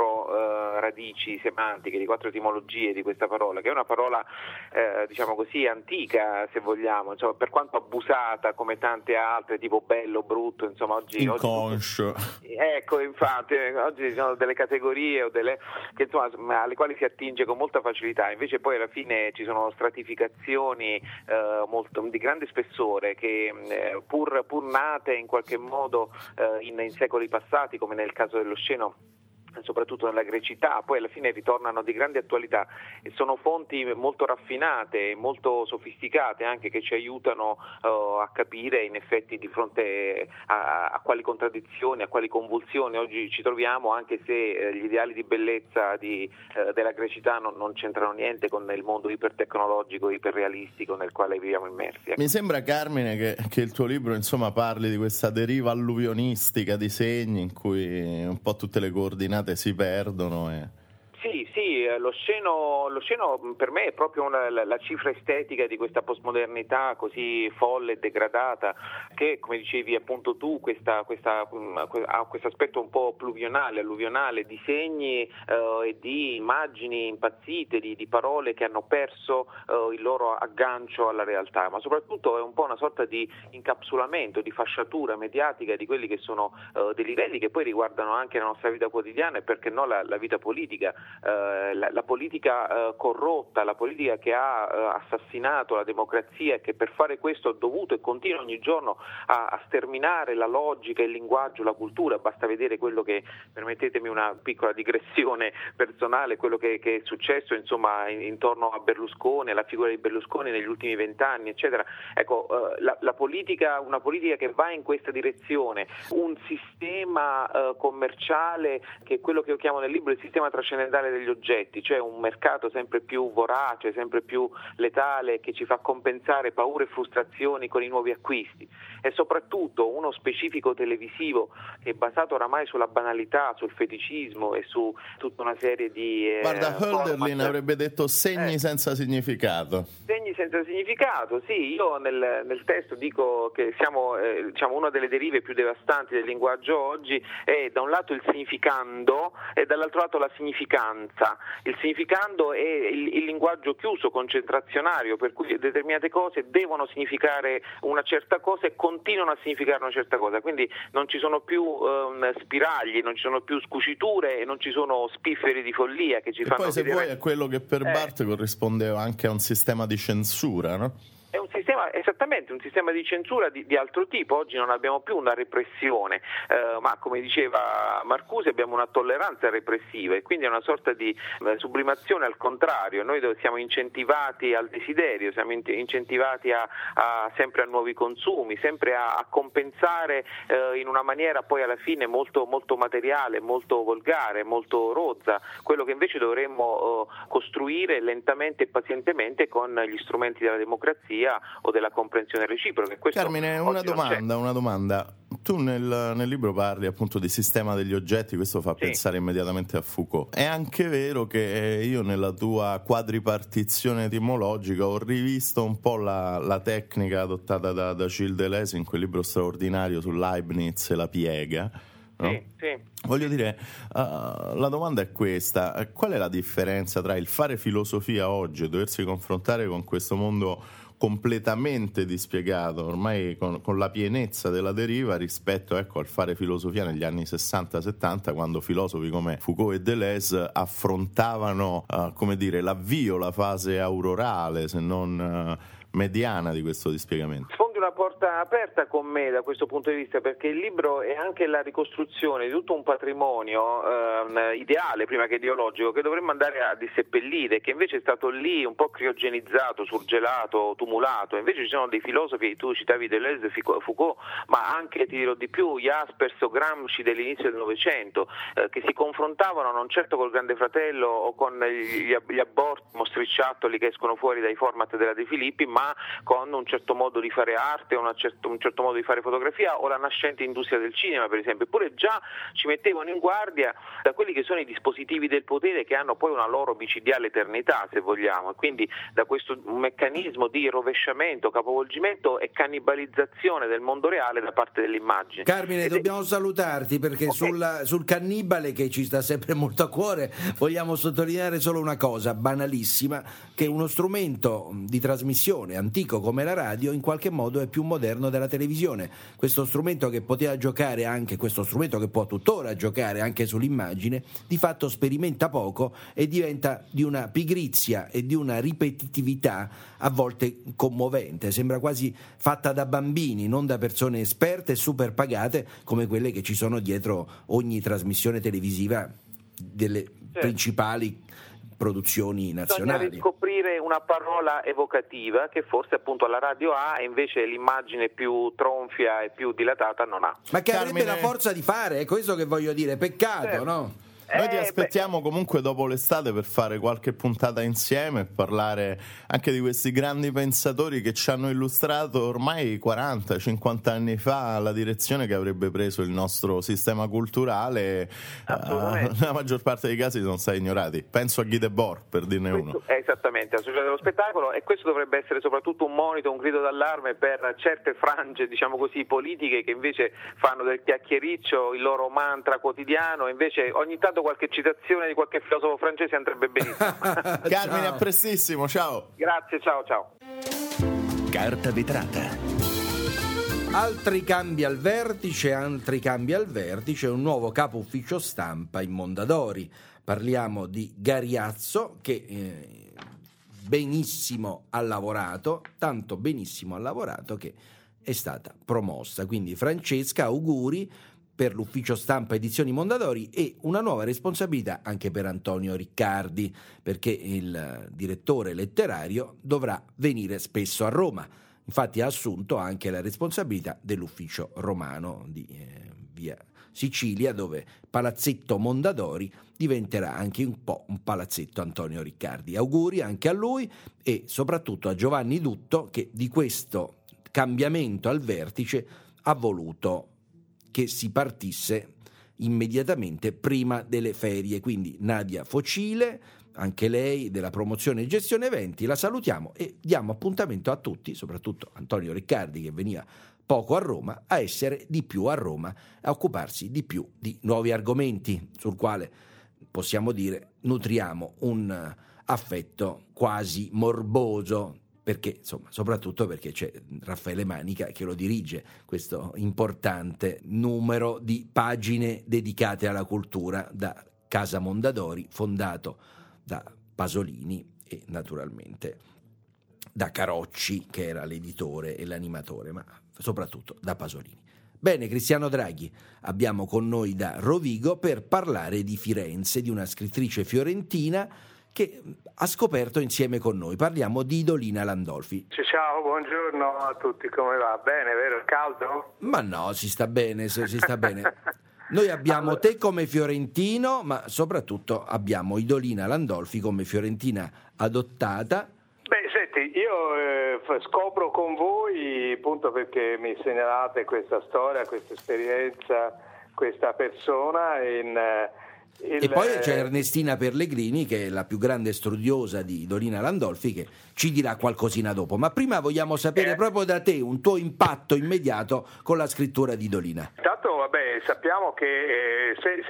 4 radici semantiche, di 4 etimologie di questa parola, che è una parola diciamo così antica, se vogliamo, insomma, per quanto abusata come tante altre, tipo bello, brutto, insomma oggi inconscio. Ecco, infatti oggi ci sono delle categorie o che, insomma, alle quali si attinge con molta facilità, invece poi alla fine ci sono stratificazioni di grande spessore che pur nate in qualche modo in secoli passati, come nel caso dello sceno, soprattutto nella grecità, poi alla fine ritornano di grande attualità e sono fonti molto raffinate, molto sofisticate anche, che ci aiutano a capire in effetti di fronte a quali contraddizioni, a quali convulsioni oggi ci troviamo, anche se gli ideali di bellezza della grecità non c'entrano niente con il mondo ipertecnologico, iperrealistico nel quale viviamo immersi. Mi sembra, Carmine, che il tuo libro insomma parli di questa deriva alluvionistica di segni in cui un po' tutte le coordinate si perdono. Sì, lo sceno per me è proprio la cifra estetica di questa postmodernità così folle e degradata, che, come dicevi appunto tu, ha questo aspetto un po' alluvionale, di segni e di immagini impazzite, di parole che hanno perso il loro aggancio alla realtà, ma soprattutto è un po' una sorta di incapsulamento, di fasciatura mediatica di quelli che sono dei livelli che poi riguardano anche la nostra vita quotidiana e perché no la vita politica. La politica corrotta, la politica che ha assassinato la democrazia e che per fare questo ha dovuto e continua ogni giorno a sterminare la logica, il linguaggio, la cultura. Basta vedere quello che, permettetemi una piccola digressione personale, quello che è successo insomma intorno a Berlusconi, alla figura di Berlusconi negli ultimi 20 anni, eccetera. Ecco, la politica, una politica che va in questa direzione, un sistema commerciale che è quello che io chiamo nel libro il sistema trascendentale degli oggetti, oggetti, cioè un mercato sempre più vorace, sempre più letale, che ci fa compensare paure e frustrazioni con i nuovi acquisti, e soprattutto uno specifico televisivo che è basato oramai sulla banalità, sul feticismo e su tutta una serie di guarda, Hölderlin avrebbe detto segni senza significato. Segni senza significato, sì, io nel testo dico che siamo diciamo, una delle derive più devastanti del linguaggio oggi è da un lato il significando e dall'altro lato la significanza. Il significando è il linguaggio chiuso, concentrazionario, per cui determinate cose devono significare una certa cosa e continuano a significare una certa cosa, quindi non ci sono più spiragli, non ci sono più scuciture e non ci sono spifferi di follia che ci fanno poi se vuoi è quello che per Barth corrispondeva anche a un sistema di censura, no? È un sistema, esattamente, un sistema di censura di altro tipo. Oggi non abbiamo più una repressione, ma come diceva Marcuse abbiamo una tolleranza repressiva, e quindi è una sorta di sublimazione al contrario. Noi siamo incentivati al desiderio, siamo incentivati sempre a nuovi consumi, sempre a compensare in una maniera poi alla fine molto, molto materiale, molto volgare, molto rozza, quello che invece dovremmo costruire lentamente e pazientemente con gli strumenti della democrazia o della comprensione reciproca. Carmine, una domanda. Tu nel libro parli appunto di sistema degli oggetti, questo fa pensare immediatamente a Foucault. È anche vero che io nella tua quadripartizione etimologica ho rivisto un po' la tecnica adottata da Gilles Deleuze in quel libro straordinario su Leibniz e la piega. No? Sì. Voglio dire, la domanda è questa: qual è la differenza tra il fare filosofia oggi e doversi confrontare con questo mondo completamente dispiegato, ormai con la pienezza della deriva, rispetto al fare filosofia negli anni 60-70, quando filosofi come Foucault e Deleuze affrontavano l'avvio, la fase aurorale, se non mediana di questo dispiegamento? Sfondi una porta aperta con me da questo punto di vista, perché il libro è anche la ricostruzione di tutto un patrimonio ideale prima che ideologico, che dovremmo andare a disseppellire, che invece è stato lì un po' criogenizzato, surgelato, tumulato. Invece ci sono dei filosofi, tu citavi Deleuze, Foucault, ma anche, ti dirò di più, Jaspers o Gramsci dell'inizio del Novecento, che si confrontavano non certo col Grande Fratello o con gli aborti mostricciattoli che escono fuori dai format della De Filippi, ma con un certo modo di fare arte, un certo modo di fare fotografia, o la nascente industria del cinema, per esempio. Eppure già ci mettevano in guardia da quelli che sono i dispositivi del potere, che hanno poi una loro micidiale eternità, se vogliamo, e quindi da questo meccanismo di rovesciamento, capovolgimento e cannibalizzazione del mondo reale da parte dell'immagine. Carmine, dobbiamo salutarti, perché sul cannibale, che ci sta sempre molto a cuore, vogliamo sottolineare solo una cosa banalissima, che uno strumento di trasmissione antico come la radio in qualche modo è più moderno della televisione. Questo strumento che poteva giocare anche, questo strumento che può tuttora giocare anche sull'immagine, di fatto sperimenta poco e diventa di una pigrizia e di una ripetitività a volte commovente. Sembra quasi fatta da bambini, non da persone esperte e super pagate come quelle che ci sono dietro ogni trasmissione televisiva delle principali produzioni nazionali. Bisogna riscoprire una parola evocativa che forse appunto alla radio ha, e invece l'immagine più tronfia e più dilatata non ha. Ma che avrebbe la forza di fare, è questo che voglio dire, peccato, no? Noi ti aspettiamo comunque dopo l'estate per fare qualche puntata insieme e parlare anche di questi grandi pensatori che ci hanno illustrato ormai 40-50 anni fa la direzione che avrebbe preso il nostro sistema culturale. Nella maggior parte dei casi sono stati ignorati. Penso a Guy Debord, per dirne uno. Esattamente, la società dello spettacolo, e questo dovrebbe essere soprattutto un monito, un grido d'allarme per certe frange, diciamo così, politiche, che invece fanno del chiacchiericcio il loro mantra quotidiano. Invece ogni tanto qualche citazione di qualche filosofo francese andrebbe benissimo. Carmine, a prestissimo, ciao. Grazie, ciao. Carta vetrata. Altri cambi al vertice, un nuovo capo ufficio stampa in Mondadori. Parliamo di Gariazzo, che benissimo ha lavorato, tanto benissimo ha lavorato che è stata promossa. Quindi Francesca, auguri per l'ufficio stampa Edizioni Mondadori, e una nuova responsabilità anche per Antonio Riccardi, perché il direttore letterario dovrà venire spesso a Roma. Infatti ha assunto anche la responsabilità dell'ufficio romano di via Sicilia, dove Palazzetto Mondadori diventerà anche un po' un palazzetto Antonio Riccardi. Auguri anche a lui e soprattutto a Giovanni Dutto, che di questo cambiamento al vertice ha voluto che si partisse immediatamente prima delle ferie. Quindi Nadia Focile, anche lei della promozione e gestione eventi, la salutiamo e diamo appuntamento a tutti, soprattutto Antonio Riccardi che veniva poco a Roma, a essere di più a Roma, a occuparsi di più di nuovi argomenti sul quale possiamo dire nutriamo un affetto quasi morboso, perché insomma, soprattutto perché c'è Raffaele Manica che lo dirige, questo importante numero di pagine dedicate alla cultura da Casa Mondadori, fondato da Pasolini e naturalmente da Carocci, che era l'editore e l'animatore, ma soprattutto da Pasolini. Bene, Cristiano Draghi abbiamo con noi da Rovigo per parlare di Firenze, di una scrittrice fiorentina che ha scoperto insieme con noi. Parliamo di Idolina Landolfi. Ciao, buongiorno a tutti, come va? Bene, vero? Caldo? Ma no, si sta bene, si sta bene. Noi abbiamo te come fiorentino, ma soprattutto abbiamo Idolina Landolfi come fiorentina adottata. Beh, senti, io scopro con voi, appunto perché mi segnalate questa storia, questa esperienza, questa persona E poi c'è Ernestina Pellegrini, che è la più grande studiosa di Idolina Landolfi, che ci dirà qualcosina dopo. Ma prima vogliamo sapere proprio da te un tuo impatto immediato con la scrittura di Idolina. Intanto, vabbè, sappiamo che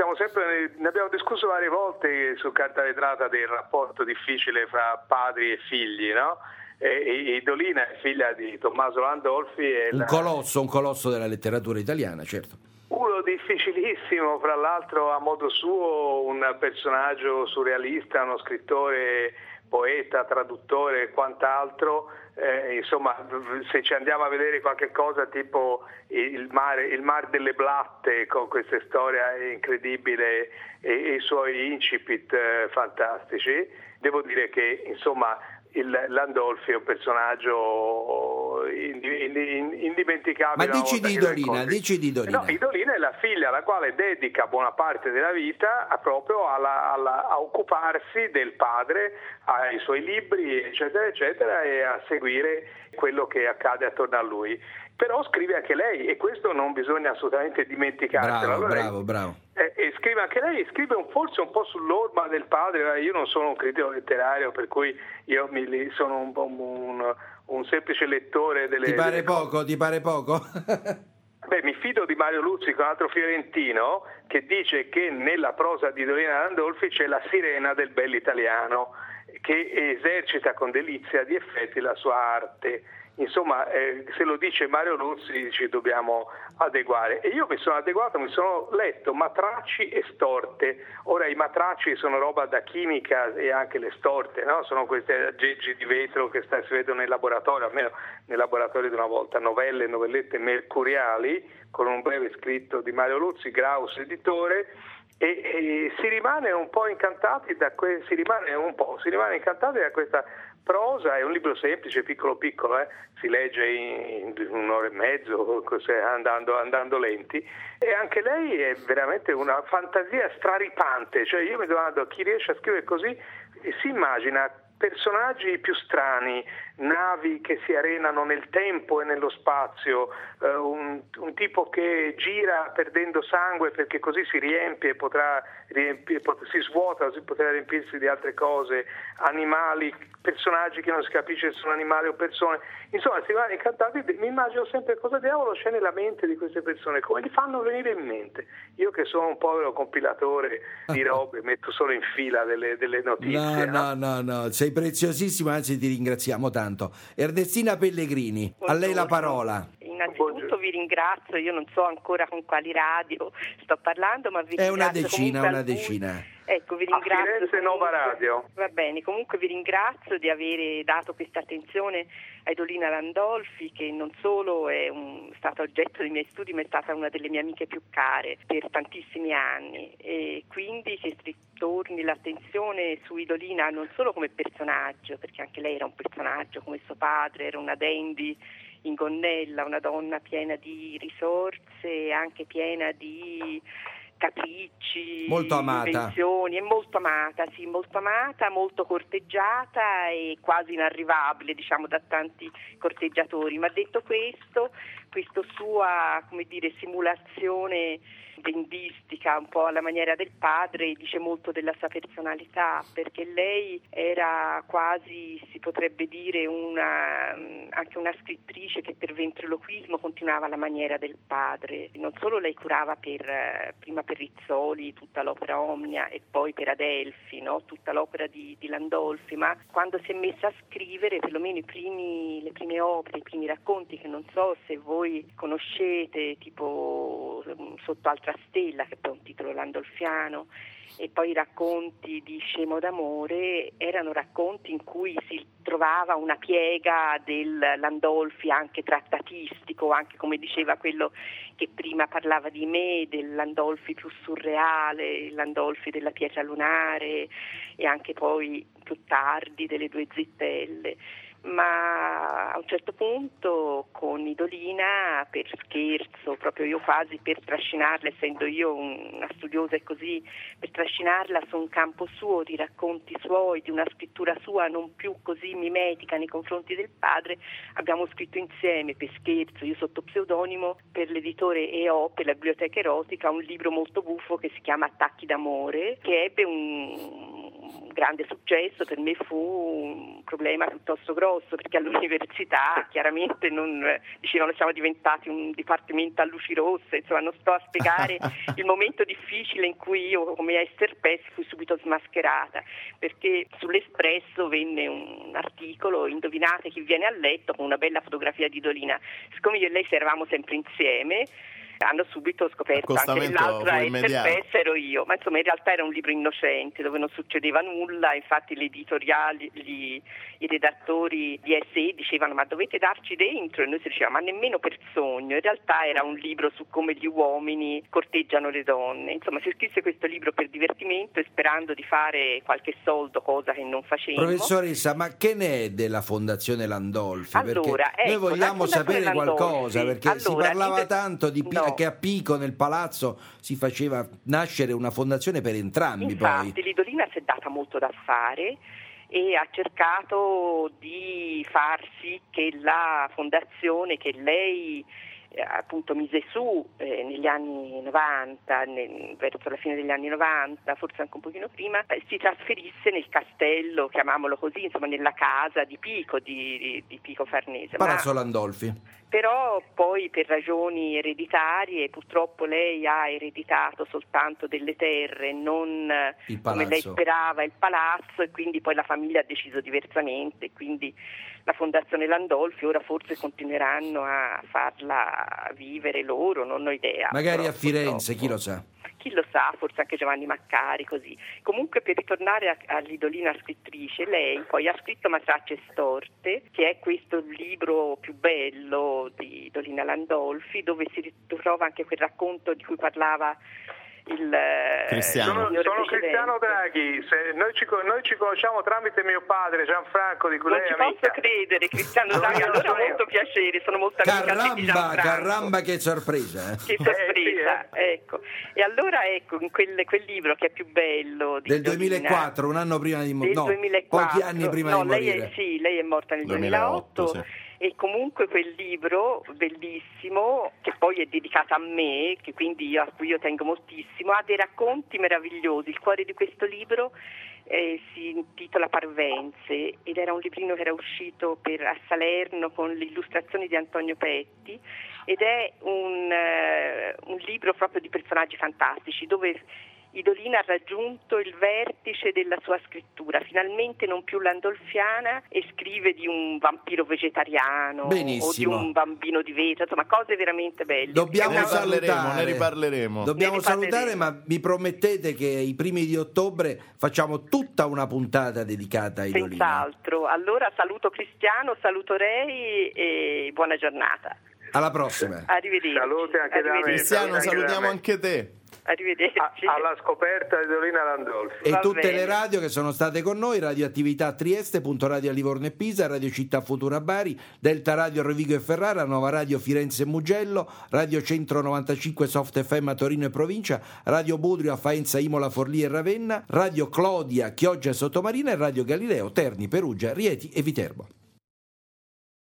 ne abbiamo discusso varie volte su Carta Vetrata del rapporto difficile fra padri e figli, no? Idolina è figlia di Tommaso Landolfi. Un colosso della letteratura italiana, certo. Uno difficilissimo, fra l'altro a modo suo, un personaggio surrealista, uno scrittore, poeta, traduttore e quant'altro. Insomma, se ci andiamo a vedere qualche cosa tipo il Mar delle Blatte, con questa storia incredibile e i suoi incipit fantastici, devo dire che insomma Landolfi è un personaggio indimenticabile. Ma dici di Idolina. No, Idolina è la figlia alla quale dedica buona parte della vita proprio a occuparsi del padre, ai suoi libri, eccetera, eccetera, e a seguire quello che accade attorno a lui. Però scrive anche lei, e questo non bisogna assolutamente dimenticarselo. Bravo. E scrive anche lei, scrive forse un po' sull'orma del padre. Io non sono un critico letterario, per cui io sono un semplice lettore delle... Ti pare poco? Beh, mi fido di Mario Luzzi, un altro fiorentino, che dice che nella prosa di Idolina Landolfi c'è la sirena del bell'italiano, che esercita con delizia di effetti la sua arte. Insomma, se lo dice Mario Luzzi ci dobbiamo adeguare. E io mi sono adeguato, mi sono letto Matracci e Storte. Ora i matracci sono roba da chimica e anche le storte, no? Sono questi aggeggi di vetro che si vedono nel laboratorio, almeno nel laboratorio di una volta, novellette mercuriali, con un breve scritto di Mario Luzzi, Graus editore. E si rimane un po' incantati da questa prosa. È un libro semplice, piccolo, si legge in un'ora e mezzo, andando lenti, e anche lei è veramente una fantasia straripante. Cioè io mi domando, chi riesce a scrivere così si immagina personaggi più strani, navi che si arenano nel tempo e nello spazio, un tipo che gira perdendo sangue perché così si riempie, si svuota, potrà riempirsi di altre cose, animali, personaggi che non si capisce se sono animali o persone. Insomma, si va incantati. Mi immagino sempre cosa diavolo c'è nella mente di queste persone, come li fanno venire in mente. Io che sono un povero compilatore di robe, metto solo in fila delle notizie. No, sei preziosissimo, anzi ti ringraziamo tanto. Ernestina Pellegrini, a lei la parola. Innanzitutto vi ringrazio, io non so ancora con quali radio sto parlando, ma vi ringrazio. Una decina. Ecco, vi ringrazio. A Firenze Nova Radio. Va bene, comunque vi ringrazio di avere dato questa attenzione a Idolina Landolfi, che non solo è stata oggetto dei miei studi, ma è stata una delle mie amiche più care per tantissimi anni, e quindi che torni l'attenzione su Idolina non solo come personaggio, perché anche lei era un personaggio come suo padre, era una dandy in gonnella, una donna piena di risorse, anche piena di capricci, molto amata, invenzioni, è molto amata, sì, molto amata, molto corteggiata e quasi inarrivabile, diciamo, da tanti corteggiatori. Ma detto questo, questa sua, come dire, simulazione vendistica un po' alla maniera del padre dice molto della sua personalità, perché lei era quasi, si potrebbe dire, anche una scrittrice che per ventriloquismo continuava alla maniera del padre. Non solo lei curava prima per Rizzoli tutta l'opera Omnia e poi per Adelphi, no? Tutta l'opera di Landolfi, ma quando si è messa a scrivere perlomeno le prime opere, i primi racconti, che non so se voi conoscete, tipo Sotto altra stella, che è un titolo landolfiano, e poi i racconti di Scemo d'amore, erano racconti in cui si trovava una piega del Landolfi anche trattatistico, anche, come diceva quello che prima parlava di me, del Landolfi più surreale, il Landolfi della pietra lunare e anche poi più tardi delle Due zittelle. Ma a un certo punto con Idolina, per scherzo, proprio io quasi per trascinarla, essendo io una studiosa e così, per trascinarla su un campo suo, di racconti suoi, di una scrittura sua non più così mimetica nei confronti del padre, abbiamo scritto insieme, per scherzo, io sotto pseudonimo, per l'editore EO, per la biblioteca erotica, un libro molto buffo che si chiama Attacchi d'amore, che ebbe un grande successo. Per me fu un problema piuttosto grosso, perché all'università chiaramente dicevano siamo diventati un dipartimento a luci rosse, insomma non sto a spiegare il momento difficile in cui io come Esther Pess fui subito smascherata, perché sull'Espresso venne un articolo, indovinate chi viene a letto, con una bella fotografia di Idolina. Siccome io e lei eravamo sempre insieme, hanno subito scoperto anche che l'altra Esther ero io, ma insomma in realtà era un libro innocente dove non succedeva nulla. Infatti gli editoriali, i redattori di SE dicevano ma dovete darci dentro, e noi si diceva ma nemmeno per sogno. In realtà era un libro su come gli uomini corteggiano le donne. Insomma si scrisse questo libro per divertimento e sperando di fare qualche soldo, cosa che non facemmo. Professoressa, ma che ne è della Fondazione Landolfi? Allora, perché noi vogliamo sapere Landolfi, qualcosa, perché si parlava tanto di che a Pico nel palazzo si faceva nascere una fondazione per entrambi. Infatti l'Idolina si è data molto da fare e ha cercato di far sì che la fondazione che lei appunto mise su negli anni 90, verso la fine degli anni 90, forse anche un pochino prima, si trasferisse nel castello, chiamiamolo così, insomma nella casa di Pico, di Pico Farnese. Palazzo Landolfi. Però poi per ragioni ereditarie purtroppo lei ha ereditato soltanto delle terre, non come lei sperava il palazzo, e quindi poi la famiglia ha deciso diversamente, quindi la Fondazione Landolfi ora forse continueranno a farla vivere loro, non ho idea. Magari però, a Firenze, chi lo sa. Chi lo sa, forse anche Giovanni Maccari, così. Comunque, per ritornare all'Idolina scrittrice, lei poi ha scritto Matracce storte, che è questo libro più bello di Idolina Landolfi, dove si ritrova anche quel racconto di cui parlava il Cristiano. Sono Cristiano Draghi. Noi ci conosciamo tramite mio padre Gianfranco, di cui non lei è ci amica. posso credere, Cristiano Draghi. Allora molto piacere, sono molto amica di Gianfranco. Caramba, che sorpresa! Che sorpresa, ecco. E allora ecco, in quel libro che è più bello di del 2004, un anno prima di morire, pochi anni prima di morire. Lei è morta nel 2008. Sì. E comunque quel libro bellissimo, che poi è dedicato a me, che quindi a cui io tengo moltissimo, ha dei racconti meravigliosi. Il cuore di questo libro si intitola Parvenze, ed era un librino che era uscito a Salerno con le illustrazioni di Antonio Petti, ed è un libro proprio di personaggi fantastici, dove Idolina ha raggiunto il vertice della sua scrittura, finalmente non più landolfiana, e scrive di un vampiro vegetariano. Benissimo. O di un bambino di vetro, insomma cose veramente belle. Ne riparleremo. Dobbiamo salutare, ma mi promettete che i primi di ottobre facciamo tutta una puntata dedicata a Idolina? Senz'altro. Allora saluto Cristiano, saluto Rei e buona giornata. Alla prossima. Arrivederci. Salute anche da me. Cristiano, salutiamo anche te. Arrivederci. Alla scoperta di Dolina Landolfi. E tutte le radio che sono state con noi: Radioattività Trieste, Punto Radio a Livorno e Pisa, Radio Città Futura Bari, Delta Radio Rovigo e Ferrara, Nuova Radio Firenze e Mugello, Radio Centro 95 Soft FM a Torino e provincia, Radio Budrio a Faenza, Imola, Forlì e Ravenna, Radio Clodia, Chioggia e Sottomarina e Radio Galileo, Terni, Perugia, Rieti e Viterbo.